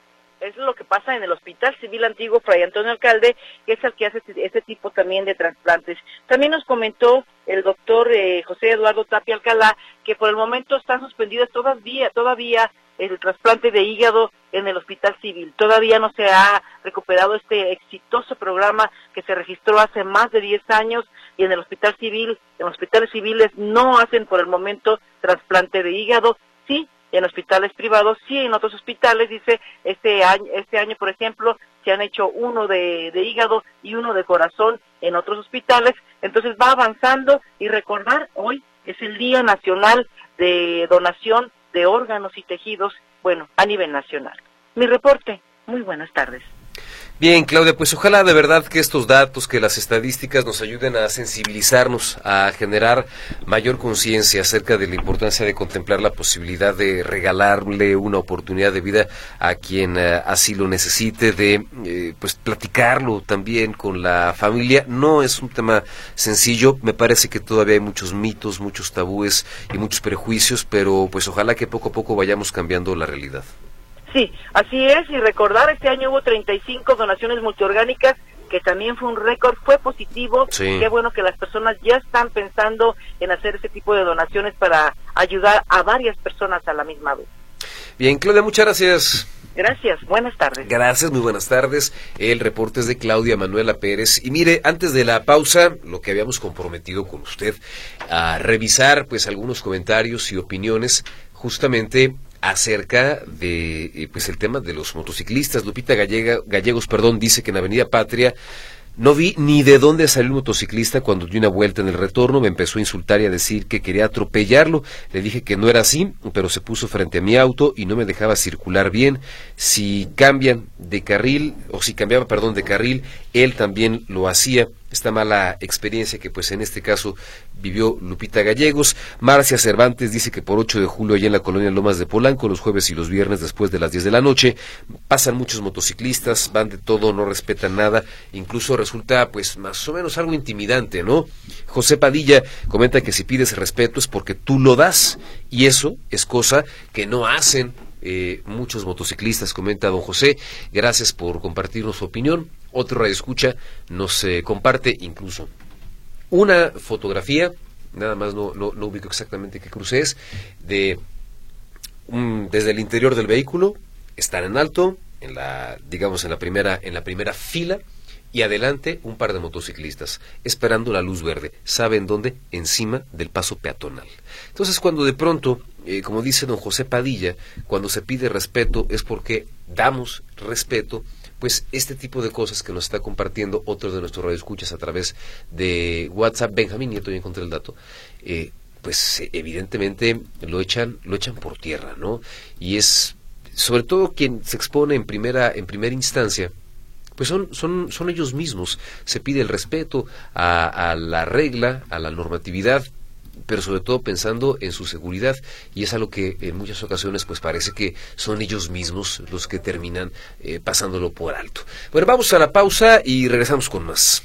Es lo que pasa en el Hospital Civil Antiguo Fray Antonio Alcalde, que es el que hace ese tipo también de trasplantes. También nos comentó el doctor José Eduardo Tapia Alcalá que por el momento están suspendidas todavía el trasplante de hígado en el Hospital Civil. Todavía no se ha recuperado este exitoso programa que se registró hace más de 10 años y en el Hospital Civil, en los hospitales civiles no hacen por el momento trasplante de hígado. Sí, en hospitales privados, sí, en otros hospitales, dice, este año, por ejemplo, se han hecho uno de hígado y uno de corazón en otros hospitales, entonces va avanzando y recordar, hoy es el Día Nacional de Donación de Órganos y Tejidos, bueno, a nivel nacional. Mi reporte, muy buenas tardes. Bien, Claudia, pues ojalá de verdad que estos datos, que las estadísticas nos ayuden a sensibilizarnos, a generar mayor conciencia acerca de la importancia de contemplar la posibilidad de regalarle una oportunidad de vida a quien así lo necesite, de pues platicarlo también con la familia. No es un tema sencillo, me parece que todavía hay muchos mitos, muchos tabúes y muchos prejuicios, pero pues ojalá que poco a poco vayamos cambiando la realidad. Sí, así es, y recordar, este año hubo 35 donaciones multiorgánicas, que también fue un récord, fue positivo. Sí. Qué bueno que las personas ya están pensando en hacer ese tipo de donaciones para ayudar a varias personas a la misma vez. Bien, Claudia, muchas gracias. Gracias, buenas tardes. Gracias, muy buenas tardes. El reporte es de Claudia Manuela Pérez. Y mire, antes de la pausa, lo que habíamos comprometido con usted, a revisar pues algunos comentarios y opiniones justamente acerca de pues el tema de los motociclistas. Lupita Gallegos, dice que en Avenida Patria no vi ni de dónde salió un motociclista cuando di una vuelta en el retorno, me empezó a insultar y a decir que quería atropellarlo, le dije que no era así, pero se puso frente a mi auto y no me dejaba circular bien. Si cambiaba de carril, él también lo hacía. Esta mala experiencia que pues en este caso vivió Lupita Gallegos. Marcia Cervantes dice que por 8 de julio allá en la colonia Lomas de Polanco, los jueves y los viernes después de las 10 de la noche, pasan muchos motociclistas, van de todo, no respetan nada, incluso resulta pues más o menos algo intimidante, ¿no? José Padilla comenta que si pides respeto es porque tú lo das, y eso es cosa que no hacen muchos motociclistas, comenta don José. Gracias por compartirnos su opinión. Otro radioescucha nos comparte incluso una fotografía, nada más no ubico exactamente qué cruce es, desde el interior del vehículo, están en alto, en la primera fila, y adelante un par de motociclistas esperando la luz verde. ¿Saben dónde? Encima del paso peatonal. Entonces, cuando de pronto, como dice don José Padilla, cuando se pide respeto es porque damos respeto, pues este tipo de cosas que nos está compartiendo otro de nuestros radioescuchas a través de WhatsApp, Benjamín Nieto, ya encontré el dato, pues evidentemente lo echan por tierra, ¿no? Y es sobre todo quien se expone en primera instancia, pues son ellos mismos. Se pide el respeto a la regla, a la normatividad, pero sobre todo pensando en su seguridad, y es algo que en muchas ocasiones pues parece que son ellos mismos los que terminan pasándolo por alto. Bueno, vamos a la pausa y regresamos con más.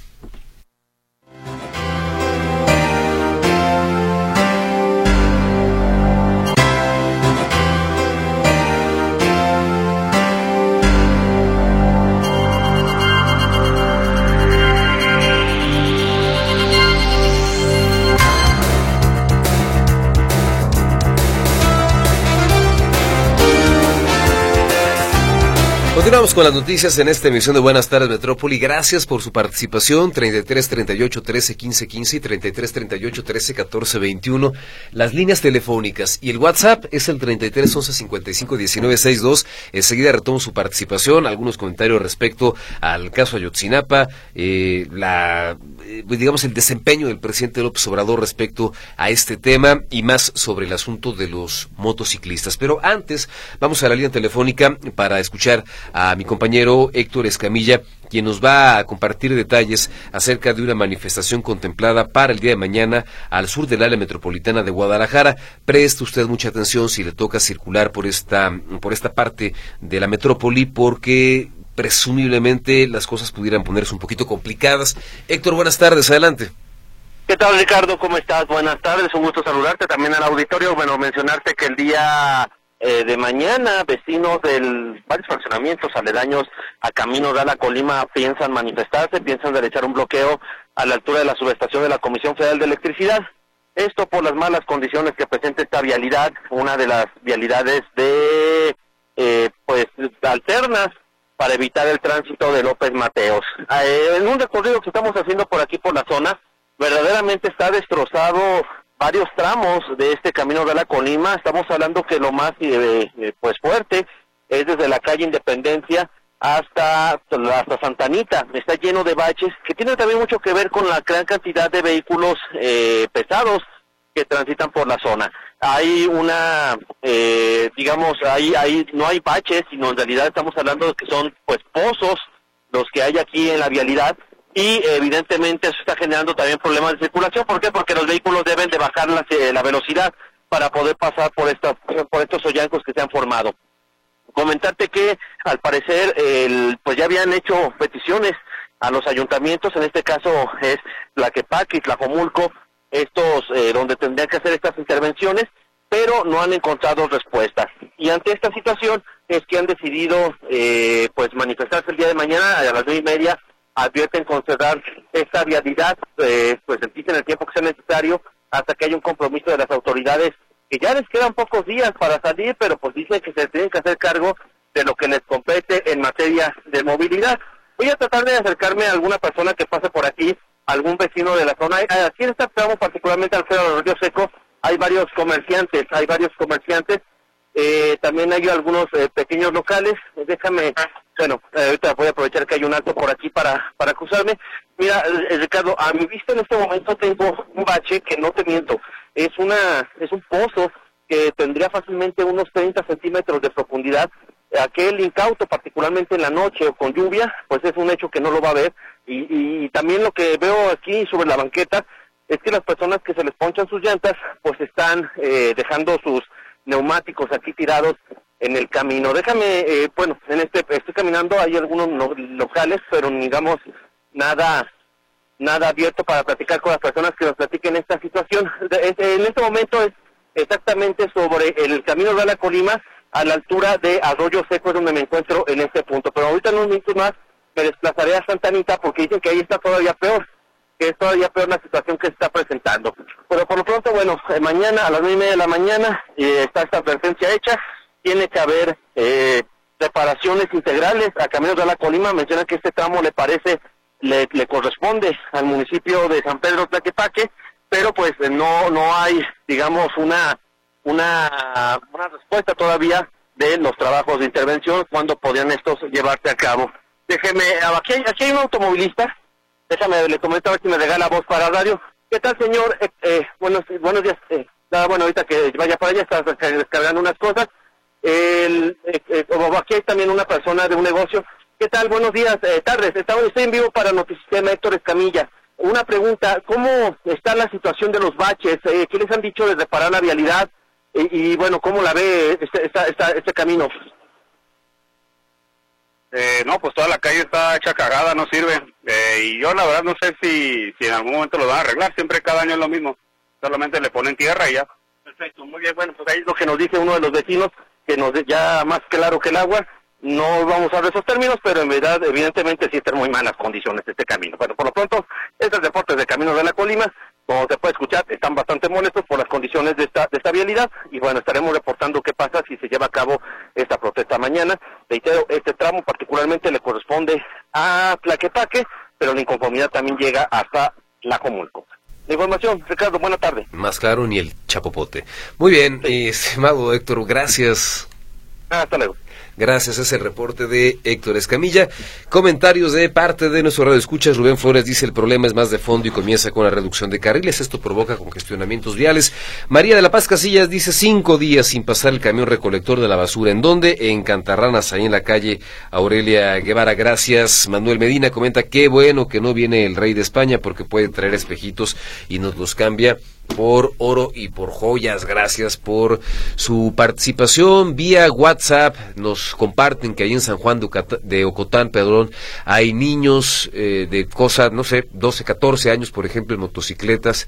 Continuamos con las noticias en esta emisión de Buenas Tardes Metrópoli. Gracias por su participación. 33 38 13 15 15 y 33 38 13 14 21. Las líneas telefónicas y el WhatsApp es el 33 11 55 19 62. Enseguida retomo su participación, algunos comentarios respecto al caso Ayotzinapa, digamos el desempeño del presidente López Obrador respecto a este tema y más sobre el asunto de los motociclistas. Pero antes vamos a la línea telefónica para escuchar a mi compañero Héctor Escamilla, quien nos va a compartir detalles acerca de una manifestación contemplada para el día de mañana al sur del área metropolitana de Guadalajara. Preste usted mucha atención si le toca circular por esta parte de la metrópoli, porque presumiblemente las cosas pudieran ponerse un poquito complicadas. Héctor, buenas tardes, adelante. ¿Qué tal, Ricardo? ¿Cómo estás? Buenas tardes, un gusto saludarte también al auditorio. Bueno, mencionarte que el día de mañana, vecinos de varios fraccionamientos aledaños a Camino de la Colima piensan manifestarse, piensan realizar un bloqueo a la altura de la subestación de la Comisión Federal de Electricidad. Esto por las malas condiciones que presenta esta vialidad, una de las vialidades de alternas para evitar el tránsito de López Mateos. En un recorrido que estamos haciendo por aquí por la zona, verdaderamente está destrozado varios tramos de este Camino de la Colima. Estamos hablando que lo más fuerte es desde la calle Independencia hasta Santa Anita. Está lleno de baches, que tiene también mucho que ver con la gran cantidad de vehículos pesados que transitan por la zona. Hay una, ahí no hay baches, sino en realidad estamos hablando de que son pozos los que hay aquí en la vialidad. Y evidentemente eso está generando también problemas de circulación. ¿Por qué? Porque los vehículos deben de bajar la velocidad para poder pasar por estos hoyancos que se han formado. Comentarte que al parecer ya habían hecho peticiones a los ayuntamientos, en este caso es Tlaquepaque y Tlajomulco, donde tendrían que hacer estas intervenciones, pero no han encontrado respuestas. Y ante esta situación es que han decidido manifestarse el día de mañana a las 9:30. Advierten conceder esta vialidad, dicen el tiempo que sea necesario hasta que haya un compromiso de las autoridades, que ya les quedan pocos días para salir, pero pues dicen que se tienen que hacer cargo de lo que les compete en materia de movilidad. Voy a tratar de acercarme a alguna persona que pase por aquí, algún vecino de la zona. Aquí en este tramo, particularmente Alfredo del Río Seco, hay varios comerciantes, también hay algunos pequeños locales. Ahorita voy a aprovechar que hay un alto por aquí para cruzarme. Mira, Ricardo, a mi vista en este momento tengo un bache que no te miento, es un pozo que tendría fácilmente unos 30 centímetros de profundidad. Aquel incauto, particularmente en la noche o con lluvia, pues es un hecho que no lo va a ver. Y también lo que veo aquí sobre la banqueta es que las personas que se les ponchan sus llantas, pues están dejando sus neumáticos aquí tirados en el camino. Déjame, estoy caminando, hay algunos locales, pero digamos nada abierto para platicar con las personas que nos platiquen esta situación. En este momento es exactamente sobre el Camino de la Colima, a la altura de Arroyo Seco, es donde me encuentro en este punto. Pero ahorita en un minuto más me desplazaré a Santa Anita, porque dicen que ahí está todavía peor, la situación que se está presentando. Pero por lo pronto, mañana a las 9:30 de la mañana está esta advertencia hecha. Tiene que haber reparaciones integrales a Caminos de la Colima. Menciona que este tramo le corresponde al municipio de San Pedro Tlaquepaque, pero pues no hay, digamos, una respuesta todavía de los trabajos de intervención, cuando podrían estos llevarse a cabo. Déjeme, aquí hay un automovilista. Déjame, le comento a ver si me regala voz para radio. ¿Qué tal, señor? Buenos días. Bueno, ahorita que vaya para allá, está descargando unas cosas. Aquí hay también una persona de un negocio. ¿Qué tal? Buenos días, tardes. Estoy en vivo para Notisistema Héctor Escamilla. Una pregunta, ¿cómo está la situación de los baches? ¿Qué les han dicho de reparar la vialidad? Y bueno, ¿cómo la ve este camino? No, pues toda la calle está hecha cagada, no sirve. Y yo la verdad no sé si en algún momento lo van a arreglar, siempre cada año es lo mismo. Solamente le ponen tierra y ya. Perfecto, muy bien, bueno, pues ahí es lo que nos dice uno de los vecinos, que nos ya más claro que el agua. No vamos a ver esos términos, pero en verdad, evidentemente, sí están muy malas condiciones este camino. Bueno, por lo pronto, estos deportes de Camino de la Colima, como se puede escuchar, están bastante molestos por las condiciones de esta vialidad. Y bueno, estaremos reportando qué pasa si se lleva a cabo esta protesta mañana. Reitero, este tramo particularmente le corresponde a Tlaquepaque, pero la inconformidad también llega hasta Tlajomulco. La información, Ricardo, buena tarde. Más claro ni el chapopote. Muy bien, estimado Héctor, gracias. Hasta luego. Gracias, es el reporte de Héctor Escamilla. Comentarios de parte de nuestro radio escuchas. Rubén Flores dice: el problema es más de fondo y comienza con la reducción de carriles. Esto provoca congestionamientos viales. María de la Paz Casillas dice: 5 días sin pasar el camión recolector de la basura. ¿En dónde? En Cantarranas, ahí en la calle Aurelia Guevara. Gracias. Manuel Medina comenta: qué bueno que no viene el rey de España porque puede traer espejitos y nos los cambia por oro y por joyas. Gracias por su participación vía WhatsApp. Nos comparten que ahí en San Juan de Ocotán, hay niños de cosas, no sé, 12, 14 años, por ejemplo, en motocicletas,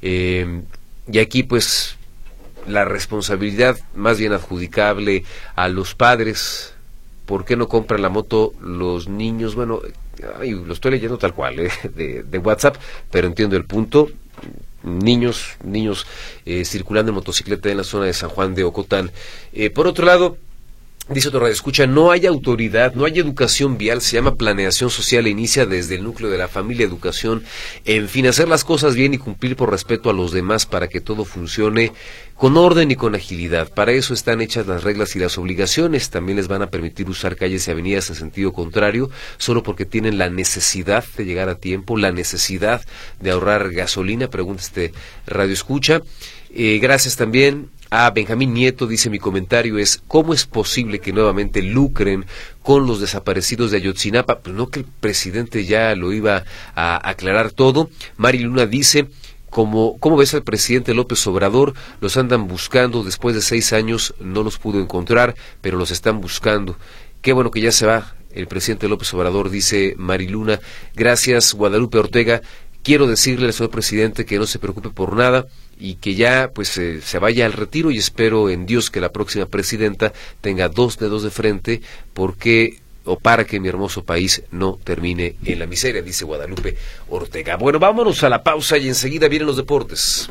y aquí pues la responsabilidad más bien adjudicable a los padres. ¿Por qué no compran la moto los niños? Bueno, lo estoy leyendo tal cual, de WhatsApp, pero entiendo el punto. Niños circulando en motocicleta en la zona de San Juan de Ocotán. Por otro lado, dice otro radioescucha: no hay autoridad, no hay educación vial, se llama planeación social e inicia desde el núcleo de la familia, educación, en fin, hacer las cosas bien y cumplir por respeto a los demás para que todo funcione con orden y con agilidad. Para eso están hechas las reglas y las obligaciones. También les van a permitir usar calles y avenidas en sentido contrario, solo porque tienen la necesidad de llegar a tiempo, la necesidad de ahorrar gasolina. Pregunta este radioescucha. Gracias también a Benjamín Nieto. Dice: mi comentario es: ¿cómo es posible que nuevamente lucren con los desaparecidos de Ayotzinapa? Pues no, que el presidente ya lo iba a aclarar todo. Mari Luna dice: ¿Cómo ves al presidente López Obrador? Los andan buscando, después de 6 años no los pudo encontrar, pero los están buscando. Qué bueno que ya se va el presidente López Obrador, dice Mari Luna. Gracias, Guadalupe Ortega. Quiero decirle al señor presidente que no se preocupe por nada y que ya pues se vaya al retiro, y espero en Dios que la próxima presidenta tenga 2 dedos de frente para que mi hermoso país no termine en la miseria, dice Guadalupe Ortega. Bueno, vámonos a la pausa y enseguida vienen los deportes.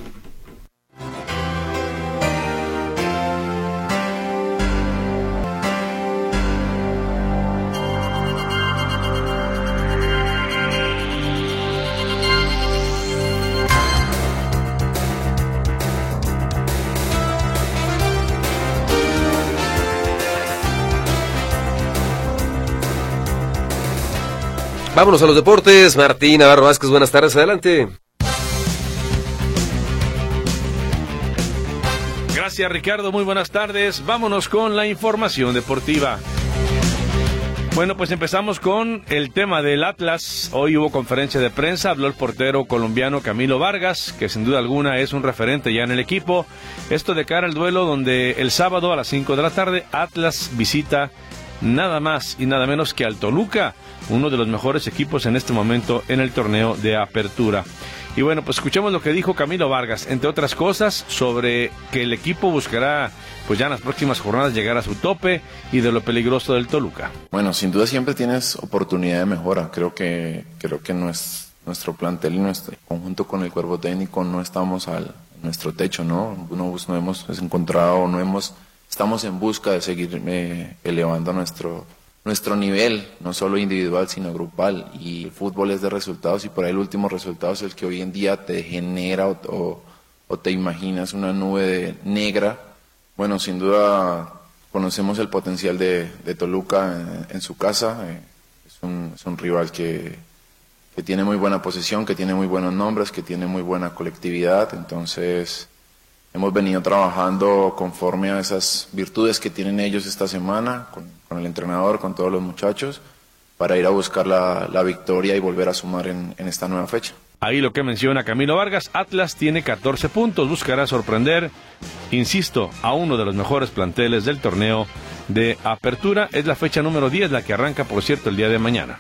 Vámonos a los deportes. Martín Navarro Vázquez, buenas tardes, adelante. Gracias, Ricardo, muy buenas tardes. Vámonos con la información deportiva. Bueno, pues empezamos con el tema del Atlas. Hoy hubo conferencia de prensa, habló el portero colombiano Camilo Vargas, que sin duda alguna es un referente ya en el equipo. Esto de cara al duelo donde el sábado a las 5 de la tarde Atlas visita nada más y nada menos que al Toluca, uno de los mejores equipos en este momento en el torneo de apertura. Y bueno, pues escuchemos lo que dijo Camilo Vargas, entre otras cosas, sobre que el equipo buscará, pues ya en las próximas jornadas, llegar a su tope, y de lo peligroso del Toluca. Bueno, sin duda siempre tienes oportunidad de mejora. Creo que nuestro plantel y nuestro conjunto con el cuerpo técnico no estamos a nuestro techo, ¿no? No hemos encontrado, estamos en busca de seguir elevando nuestro nivel, no solo individual, sino grupal. Y el fútbol es de resultados, y por ahí el último resultado es el que hoy en día te genera o te imaginas una nube negra. Bueno, sin duda conocemos el potencial de Toluca en su casa. Es un rival que tiene muy buena posesión, que tiene muy buenos nombres, que tiene muy buena colectividad. Entonces hemos venido trabajando conforme a esas virtudes que tienen ellos esta semana, con el entrenador, con todos los muchachos, para ir a buscar la victoria y volver a sumar en esta nueva fecha. Ahí lo que menciona Camilo Vargas, Atlas tiene 14 puntos, buscará sorprender, insisto, a uno de los mejores planteles del torneo de apertura. Es la fecha número 10, la que arranca, por cierto, el día de mañana.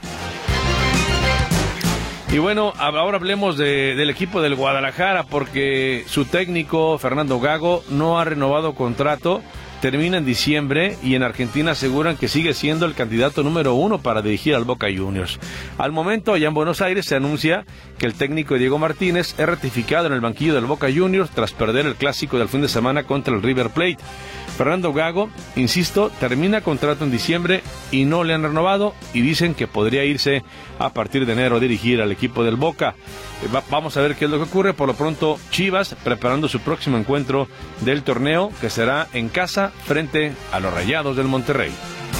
Y bueno, ahora hablemos del equipo del Guadalajara, porque su técnico, Fernando Gago, no ha renovado contrato, termina en diciembre, y en Argentina aseguran que sigue siendo el candidato número 1 para dirigir al Boca Juniors. Al momento, allá en Buenos Aires, se anuncia que el técnico Diego Martínez es ratificado en el banquillo del Boca Juniors tras perder el clásico del fin de semana contra el River Plate. Fernando Gago, insisto, termina contrato en diciembre y no le han renovado, y dicen que podría irse a partir de enero a dirigir al equipo del Boca. Vamos a ver qué es lo que ocurre. Por lo pronto, Chivas preparando su próximo encuentro del torneo, que será en casa frente a los Rayados del Monterrey.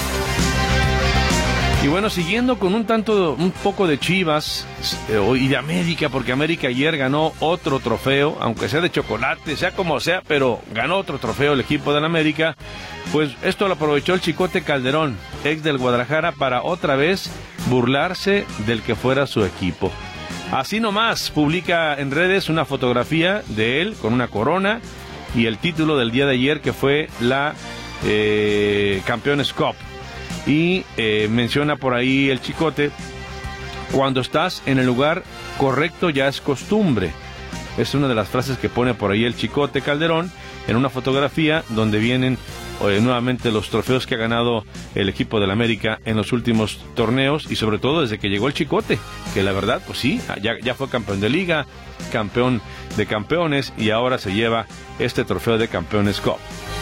Y bueno, siguiendo con un poco de Chivas y de América, porque América ayer ganó otro trofeo, aunque sea de chocolate, sea como sea, pero ganó otro trofeo el equipo del América. Pues esto lo aprovechó el Chicote Calderón, ex del Guadalajara, para otra vez burlarse del que fuera su equipo. Así nomás publica en redes una fotografía de él con una corona y el título del día de ayer, que fue la Campeones Cup. Y menciona por ahí el Chicote: cuando estás en el lugar correcto ya es costumbre. Es una de las frases que pone por ahí el Chicote Calderón en una fotografía donde vienen nuevamente los trofeos que ha ganado el equipo del América en los últimos torneos, y sobre todo desde que llegó el Chicote, que la verdad, pues sí, ya fue campeón de liga, campeón de campeones, y ahora se lleva este trofeo de Campeones Cup.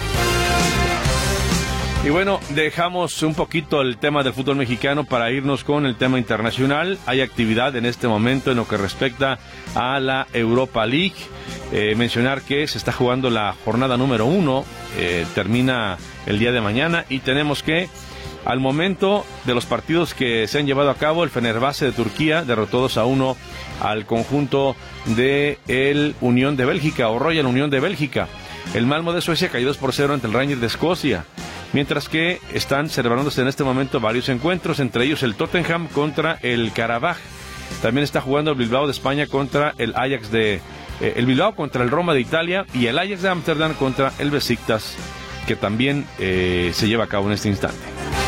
Y bueno, dejamos un poquito el tema del fútbol mexicano para irnos con el tema internacional. Hay actividad en este momento en lo que respecta a la Europa League. Mencionar que se está jugando la jornada número 1, termina el día de mañana, y tenemos que, al momento de los partidos que se han llevado a cabo, el Fenerbahce de Turquía derrotó 2-1 al conjunto de el Unión de Bélgica, o Royal Unión de Bélgica. El Malmö de Suecia cayó 2-0 ante el Rangers de Escocia. Mientras que están celebrándose en este momento varios encuentros, entre ellos el Tottenham contra el Karabaj. También está jugando el Bilbao de España contra el Ajax el Bilbao contra el Roma de Italia, y el Ajax de Ámsterdam contra el Besiktas, que también se lleva a cabo en este instante.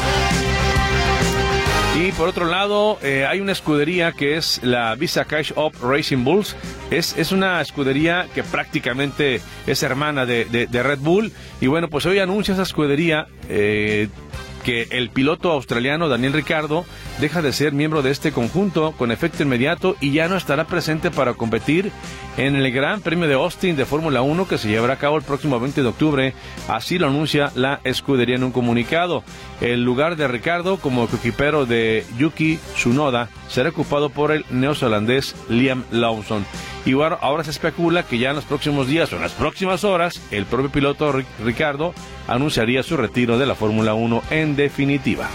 Y por otro lado, hay una escudería que es la Visa Cash Up Racing Bulls. Es una escudería que prácticamente es hermana de Red Bull. Y bueno, pues hoy anuncia esa escudería que el piloto australiano Daniel Ricciardo deja de ser miembro de este conjunto con efecto inmediato, y ya no estará presente para competir en el Gran Premio de Austin de Fórmula 1, que se llevará a cabo el próximo 20 de octubre. Así lo anuncia la escudería en un comunicado. El lugar de Ricciardo como equipero de Yuki Tsunoda será ocupado por el neozelandés Liam Lawson. Y bueno, ahora se especula que ya en los próximos días o en las próximas horas, el propio piloto Ricciardo anunciaría su retiro de la Fórmula 1 en definitiva.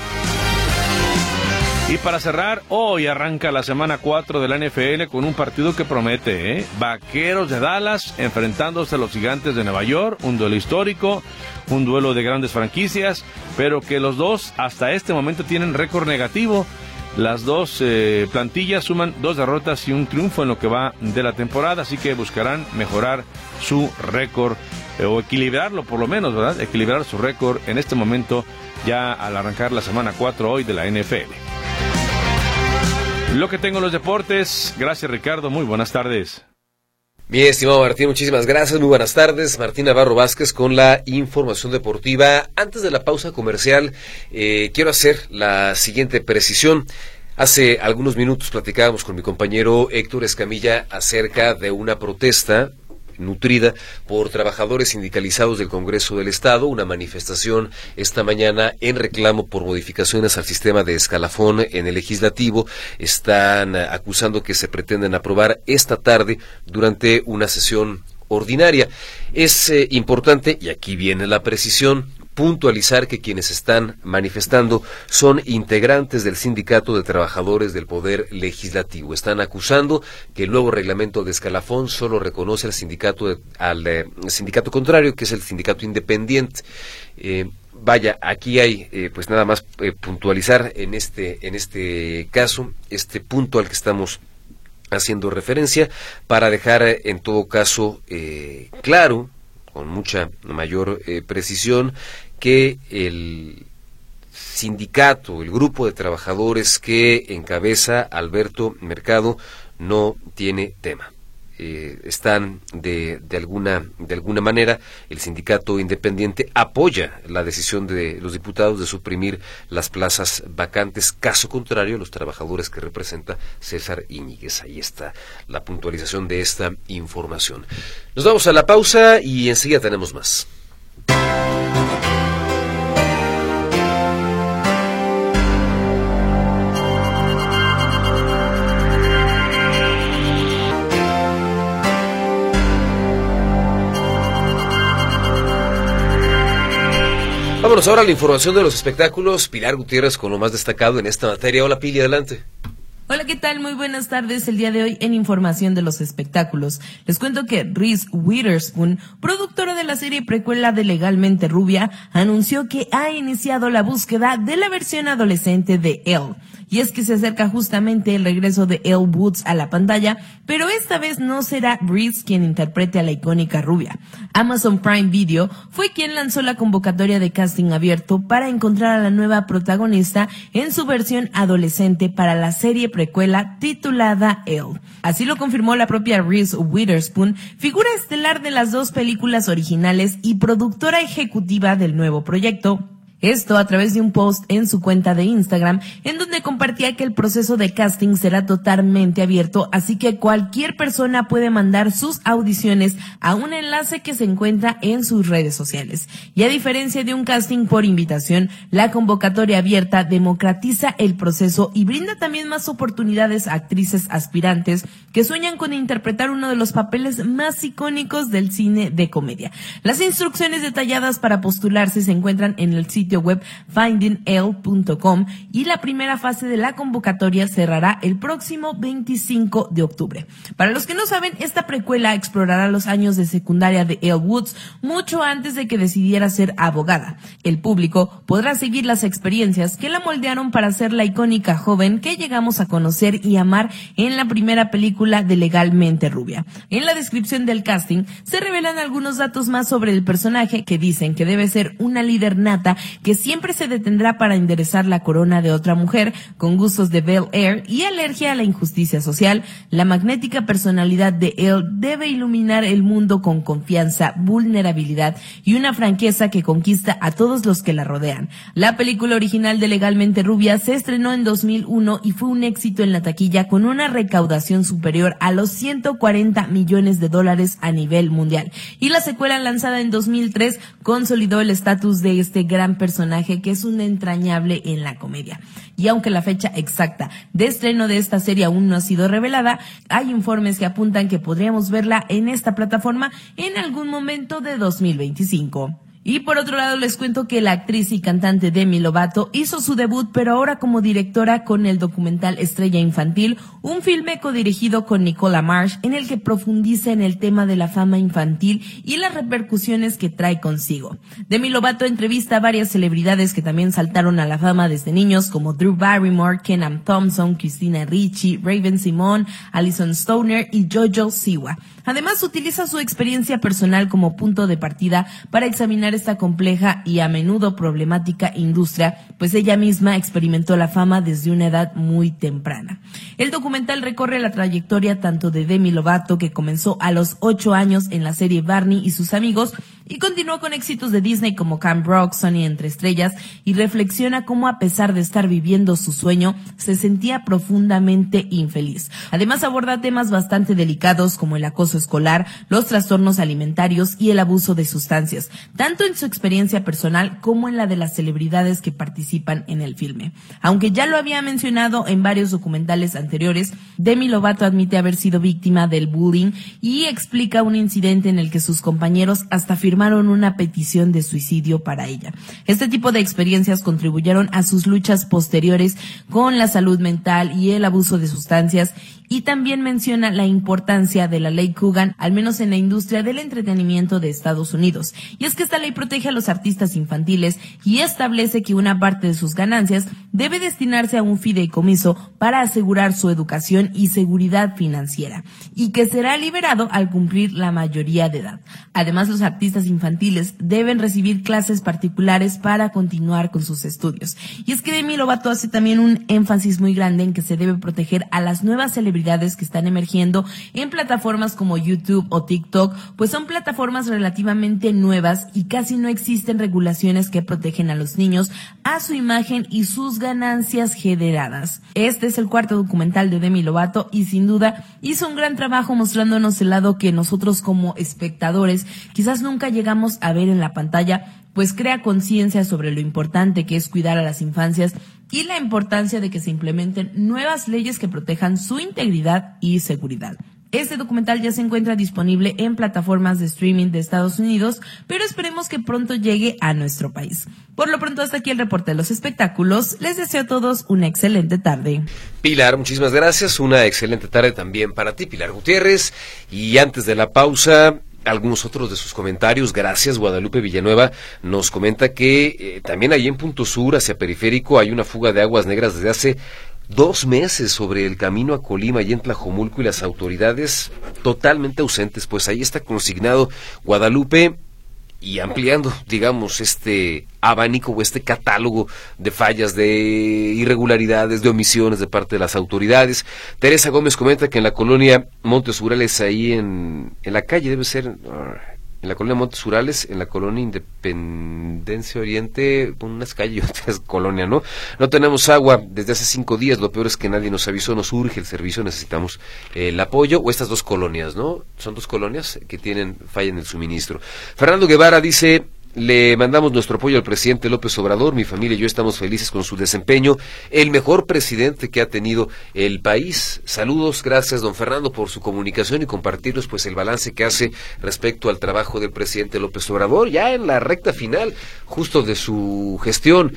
Y para cerrar, hoy arranca la semana 4 de la NFL con un partido que promete, Vaqueros de Dallas enfrentándose a los Gigantes de Nueva York, un duelo histórico, un duelo de grandes franquicias, pero que los dos hasta este momento tienen récord negativo. Las dos plantillas suman 2 derrotas y un triunfo en lo que va de la temporada, así que buscarán mejorar su récord, o equilibrarlo por lo menos, ¿verdad? Equilibrar su récord en este momento, ya al arrancar la semana 4 hoy de la NFL. Lo que tengo en los deportes. Gracias, Ricardo, muy buenas tardes. Bien, estimado Martín, muchísimas gracias, muy buenas tardes. Martín Navarro Vázquez con la información deportiva. Antes de la pausa comercial, quiero hacer la siguiente precisión. Hace algunos minutos platicábamos con mi compañero Héctor Escamilla acerca de una protesta nutrida por trabajadores sindicalizados del Congreso del Estado, una manifestación esta mañana en reclamo por modificaciones al sistema de escalafón en el legislativo. Están acusando que se pretenden aprobar esta tarde durante una sesión ordinaria. Es importante, y aquí viene la precisión, puntualizar que quienes están manifestando son integrantes del Sindicato de Trabajadores del Poder Legislativo. Están acusando que el nuevo reglamento de escalafón solo reconoce al sindicato contrario, que es el sindicato independiente. Vaya, aquí hay pues nada más puntualizar en este caso, este punto al que estamos haciendo referencia, para dejar en todo caso claro, con mucha mayor precisión, que el sindicato, el grupo de trabajadores que encabeza Alberto Mercado no tiene tema. Están de alguna manera, el sindicato independiente apoya la decisión de los diputados de suprimir las plazas vacantes. Caso contrario, los trabajadores que representa César Íñiguez. Ahí está la puntualización de esta información. Nos vamos a la pausa y enseguida tenemos más. Vámonos ahora a la información de los espectáculos. Pilar Gutiérrez con lo más destacado en esta materia. Hola, Pili, adelante. Hola, ¿qué tal? Muy buenas tardes. El día de hoy en Información de los Espectáculos les cuento que Reese Witherspoon, productora de la serie precuela de Legalmente Rubia, anunció que ha iniciado la búsqueda de la versión adolescente de Elle. Y es que se acerca justamente el regreso de Elle Woods a la pantalla, pero esta vez no será Reese quien interprete a la icónica rubia. Amazon Prime Video fue quien lanzó la convocatoria de casting abierto para encontrar a la nueva protagonista en su versión adolescente para la serie precuela titulada Elle. Así lo confirmó la propia Reese Witherspoon, figura estelar de las dos películas originales y productora ejecutiva del nuevo proyecto. Esto a través de un post en su cuenta de Instagram, en donde compartía que el proceso de casting será totalmente abierto, así que cualquier persona puede mandar sus audiciones a un enlace que se encuentra en sus redes sociales. Y a diferencia de un casting por invitación, la convocatoria abierta democratiza el proceso y brinda también más oportunidades a actrices aspirantes que sueñan con interpretar uno de los papeles más icónicos del cine de comedia. Las instrucciones detalladas para postularse se encuentran en el sitio web findingelle.com y la primera fase de la convocatoria cerrará el próximo 25 de octubre. Para los que no saben, esta precuela explorará los años de secundaria de Elle Woods mucho antes de que decidiera ser abogada. El público podrá seguir las experiencias que la moldearon para ser la icónica joven que llegamos a conocer y amar en la primera película de Legalmente Rubia. En la descripción del casting se revelan algunos datos más sobre el personaje, que dicen que debe ser una líder nata que siempre se detendrá para enderezar la corona de otra mujer, con gustos de Bel Air y alergia a la injusticia social. La magnética personalidad de Elle debe iluminar el mundo con confianza, vulnerabilidad y una franqueza que conquista a todos los que la rodean. La película original de Legalmente Rubia se estrenó en 2001 y fue un éxito en la taquilla, con una recaudación superior a los $140 millones a nivel mundial. Y la secuela, lanzada en 2003, consolidó el estatus de este gran personaje, que es un entrañable en la comedia. Y aunque la fecha exacta de estreno de esta serie aún no ha sido revelada, hay informes que apuntan que podríamos verla en esta plataforma en algún momento de 2025. Y por otro lado les cuento que la actriz y cantante Demi Lovato hizo su debut, pero ahora como directora, con el documental Estrella Infantil, un filme codirigido con Nicola Marsh, en el que profundiza en el tema de la fama infantil y las repercusiones que trae consigo. Demi Lovato entrevista a varias celebridades que también saltaron a la fama desde niños, como Drew Barrymore, Kenan Thompson, Christina Ricci, Raven-Symoné, Alison Stoner y Jojo Siwa. Además, utiliza su experiencia personal como punto de partida para examinar esta compleja y a menudo problemática industria, pues ella misma experimentó la fama desde una edad muy temprana. El documental recorre la trayectoria tanto de Demi Lovato, que comenzó a los 8 años en la serie Barney y sus amigos, y continuó con éxitos de Disney como Camp Rock, Sonny entre estrellas, y reflexiona cómo, a pesar de estar viviendo su sueño, se sentía profundamente infeliz. Además, aborda temas bastante delicados como el acoso escolar, los trastornos alimentarios y el abuso de sustancias, tanto en su experiencia personal como en la de las celebridades que participan en el filme. Aunque ya lo había mencionado en varios documentales anteriores, Demi Lovato admite haber sido víctima del bullying y explica un incidente en el que sus compañeros hasta afirmaron firmaron una petición de suicidio para ella. Este tipo de experiencias contribuyeron a sus luchas posteriores con la salud mental y el abuso de sustancias, y también menciona la importancia de la ley Coogan, al menos en la industria del entretenimiento de Estados Unidos. Y es que esta ley protege a los artistas infantiles y establece que una parte de sus ganancias debe destinarse a un fideicomiso para asegurar su educación y seguridad financiera, y que será liberado al cumplir la mayoría de edad. Además, los artistas infantiles deben recibir clases particulares para continuar con sus estudios. Y es que Demi Lovato hace también un énfasis muy grande en que se debe proteger a las nuevas celebridades que están emergiendo en plataformas como YouTube o TikTok, pues son plataformas relativamente nuevas y casi no existen regulaciones que protegen a los niños, a su imagen y sus ganancias generadas. Este es el cuarto documental de Demi Lovato y sin duda hizo un gran trabajo mostrándonos el lado que nosotros como espectadores quizás nunca llegamos a ver en la pantalla, pues crea conciencia sobre lo importante que es cuidar a las infancias y la importancia de que se implementen nuevas leyes que protejan su integridad y seguridad. Este documental ya se encuentra disponible en plataformas de streaming de Estados Unidos, pero esperemos que pronto llegue a nuestro país. Por lo pronto, hasta aquí el reporte de los espectáculos. Les deseo a todos una excelente tarde. Pilar, muchísimas gracias. Una excelente tarde también para ti, Pilar Gutiérrez. Y antes de la pausa, algunos otros de sus comentarios. Gracias. Guadalupe Villanueva nos comenta que también ahí en Punto Sur, hacia Periférico, hay una fuga de aguas negras desde hace 2 meses sobre el camino a Colima y en Tlajomulco, y las autoridades totalmente ausentes. Pues ahí está consignado, Guadalupe, y ampliando, digamos, este abanico o este catálogo de fallas, de irregularidades, de omisiones de parte de las autoridades. Teresa Gómez comenta que en la colonia Montes Urales, ahí en la calle, debe ser en la colonia Montes Urales, en la colonia Independencia Oriente, unas calles y otras colonia, ¿no? No tenemos agua desde hace 5 días, lo peor es que nadie nos avisó, nos urge el servicio, necesitamos el apoyo. O estas 2 colonias, ¿no? Son 2 colonias que tienen falla en el suministro. Fernando Guevara dice: le mandamos nuestro apoyo al presidente López Obrador, mi familia y yo estamos felices con su desempeño, el mejor presidente que ha tenido el país. Saludos, gracias don Fernando por su comunicación y compartirnos pues el balance que hace respecto al trabajo del presidente López Obrador, ya en la recta final justo de su gestión.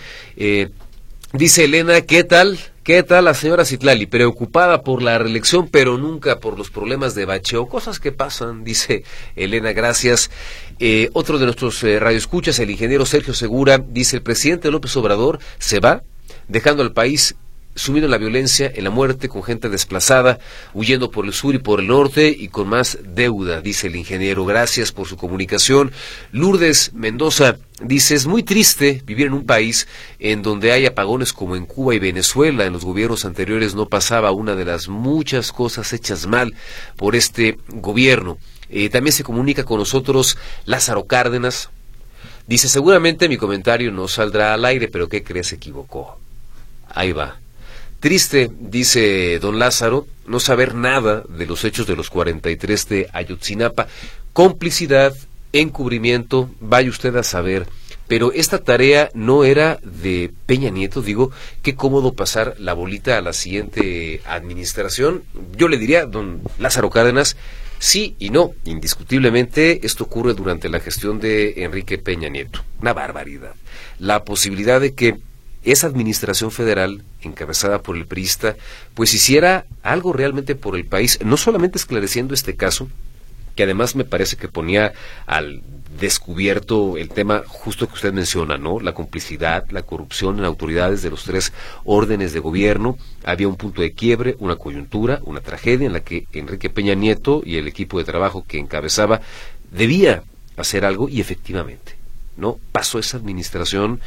Dice Elena, ¿qué tal la señora Citlali? Preocupada por la reelección, pero nunca por los problemas de bacheo, cosas que pasan, dice Elena, gracias. Otro de nuestros radioescuchas, el ingeniero Sergio Segura, dice: el presidente López Obrador se va, dejando al país sumido en la violencia, en la muerte, con gente desplazada, huyendo por el sur y por el norte y con más deuda, dice el ingeniero. Gracias por su comunicación. Lourdes Mendoza dice: es muy triste vivir en un país en donde hay apagones como en Cuba y Venezuela. En los gobiernos anteriores no pasaba una de las muchas cosas hechas mal por este gobierno. También se comunica con nosotros Lázaro Cárdenas. Dice: seguramente mi comentario no saldrá al aire, pero ¿qué crees? Se equivocó. Ahí va. Triste, dice don Lázaro, no saber nada de los hechos de los 43 de Ayotzinapa. Complicidad, encubrimiento, vaya usted a saber. Pero esta tarea no era de Peña Nieto, digo, qué cómodo pasar la bolita a la siguiente administración. Yo le diría, don Lázaro Cárdenas, sí y no. Indiscutiblemente esto ocurre durante la gestión de Enrique Peña Nieto. Una barbaridad. La posibilidad de que esa administración federal, encabezada por el priista, pues hiciera algo realmente por el país, no solamente esclareciendo este caso, que además me parece que ponía al descubierto el tema justo que usted menciona, ¿no? La complicidad, la corrupción en autoridades de los 3 órdenes de gobierno. Había un punto de quiebre, una coyuntura, una tragedia en la que Enrique Peña Nieto y el equipo de trabajo que encabezaba debía hacer algo, y efectivamente, ¿no? Pasó esa administración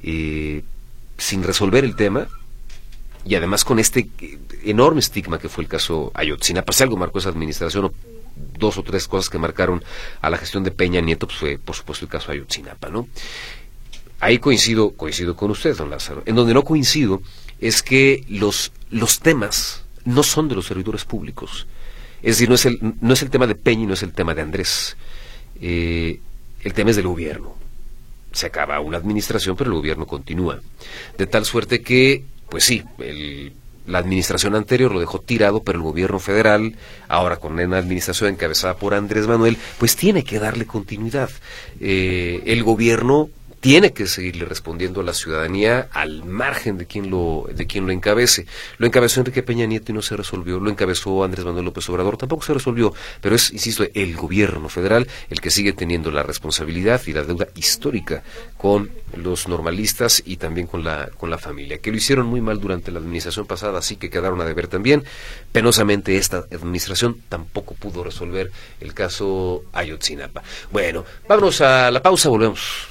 sin resolver el tema, y además con este enorme estigma que fue el caso Ayotzinapa. Si algo marcó esa administración, o 2 o 3 cosas que marcaron a la gestión de Peña Nieto, pues fue por supuesto el caso Ayotzinapa, ¿no? Ahí coincido con usted, don Lázaro. En donde no coincido es que los temas no son de los servidores públicos. Es decir, no es el tema de Peña y no es el tema de Andrés. El tema es del gobierno. Se acaba una administración, pero el gobierno continúa. De tal suerte que, pues sí, el La administración anterior lo dejó tirado, pero el gobierno federal, ahora con una administración encabezada por Andrés Manuel, pues tiene que darle continuidad. El gobierno tiene que seguirle respondiendo a la ciudadanía al margen de quien lo encabece. Lo encabezó Enrique Peña Nieto y no se resolvió, lo encabezó Andrés Manuel López Obrador, tampoco se resolvió, pero es, insisto, el gobierno federal el que sigue teniendo la responsabilidad y la deuda histórica con los normalistas y también con la familia, que lo hicieron muy mal durante la administración pasada, así que quedaron a deber también. Penosamente esta administración tampoco pudo resolver el caso Ayotzinapa. Bueno, vámonos a la pausa, volvemos.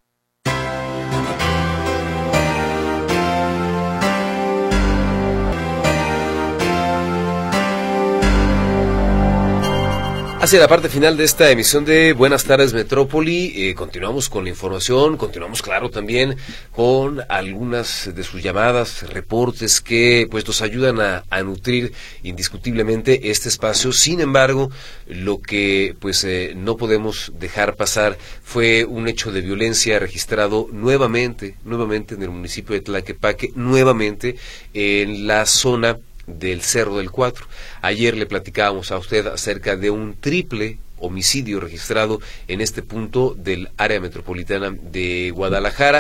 Hacia la parte final de esta emisión de Buenas Tardes Metrópoli, continuamos con la información, continuamos claro también con algunas de sus llamadas, reportes que pues nos ayudan a nutrir indiscutiblemente este espacio. Sin embargo, lo que pues no podemos dejar pasar fue un hecho de violencia registrado nuevamente en el municipio de Tlaquepaque, nuevamente en la zona del Cerro del Cuatro. Ayer le platicábamos a usted acerca de un triple homicidio registrado en este punto del área metropolitana de Guadalajara.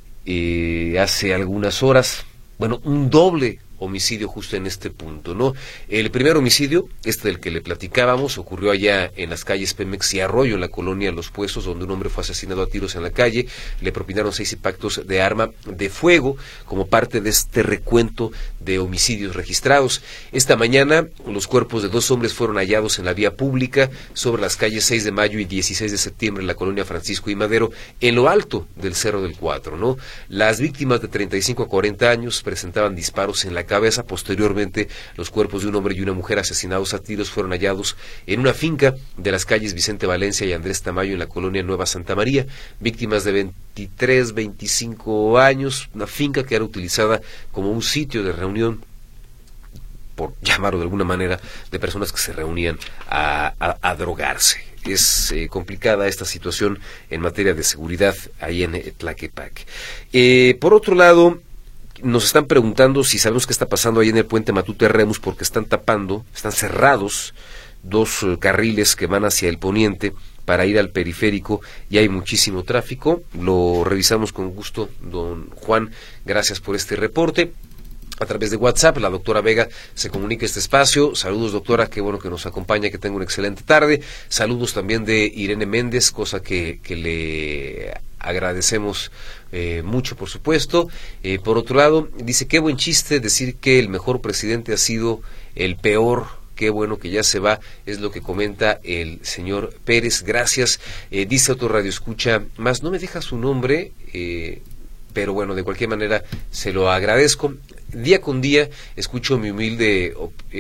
Hace algunas horas, un doble homicidio justo en este punto, ¿no? El primer homicidio, del que le platicábamos, ocurrió allá en las calles Pemex y Arroyo, en la colonia Los Puestos, donde un hombre fue asesinado a tiros en la calle. Le propinaron 6 impactos de arma de fuego como parte de este recuento de homicidios registrados. Esta mañana, los cuerpos de 2 hombres fueron hallados en la vía pública sobre las calles 6 de mayo y 16 de septiembre en la colonia Francisco y Madero, en lo alto del Cerro del Cuatro, ¿no? Las víctimas de 35 a 40 años presentaban disparos en la cabeza. Posteriormente, los cuerpos de un hombre y una mujer asesinados a tiros fueron hallados en una finca de las calles Vicente Valencia y Andrés Tamayo en la colonia Nueva Santa María. Víctimas de 23, 25 años, una finca que era utilizada como un sitio de reunión, por llamarlo de alguna manera, de personas que se reunían a drogarse. Es complicada esta situación en materia de seguridad ahí en Tlaquepaque. Por otro lado, nos están preguntando si sabemos qué está pasando ahí en el puente Matute Remus, porque están cerrados 2 carriles que van hacia el poniente para ir al periférico y hay muchísimo tráfico. Lo revisamos con gusto, don Juan, gracias por este reporte. A través de WhatsApp, la doctora Vega se comunica este espacio. Saludos, doctora, qué bueno que nos acompaña, que tenga una excelente tarde. Saludos también de Irene Méndez, cosa que le agradecemos mucho, por supuesto. Por otro lado, dice, qué buen chiste decir que el mejor presidente ha sido el peor. Qué bueno que ya se va, es lo que comenta el señor Pérez. Gracias. Dice otro radioescucha más, no me deja su nombre, pero bueno, de cualquier manera se lo agradezco. Día con día escucho mi humilde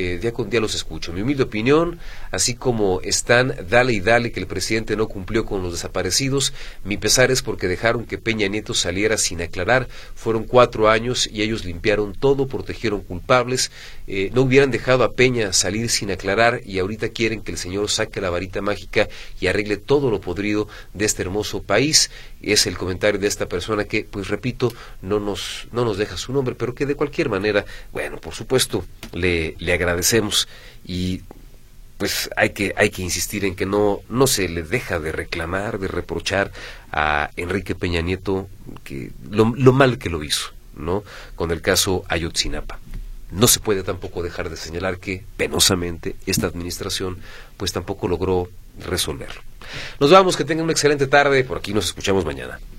opinión, así como están, dale y dale que el presidente no cumplió con los desaparecidos. Mi pesar es porque dejaron que Peña Nieto saliera sin aclarar. Fueron 4 años y ellos limpiaron todo, protegieron culpables. No hubieran dejado a Peña salir sin aclarar y ahorita quieren que el señor saque la varita mágica y arregle todo lo podrido de este hermoso país. Es el comentario de esta persona que, pues repito, no nos deja su nombre, pero que de cualquier manera, bueno, por supuesto, le agradecemos y pues hay que insistir en que no se le deja de reclamar, de reprochar a Enrique Peña Nieto que lo mal que lo hizo, ¿no? Con el caso Ayotzinapa. No se puede tampoco dejar de señalar que, penosamente, esta administración pues tampoco logró resolverlo. Nos vamos, que tengan una excelente tarde, por aquí nos escuchamos mañana.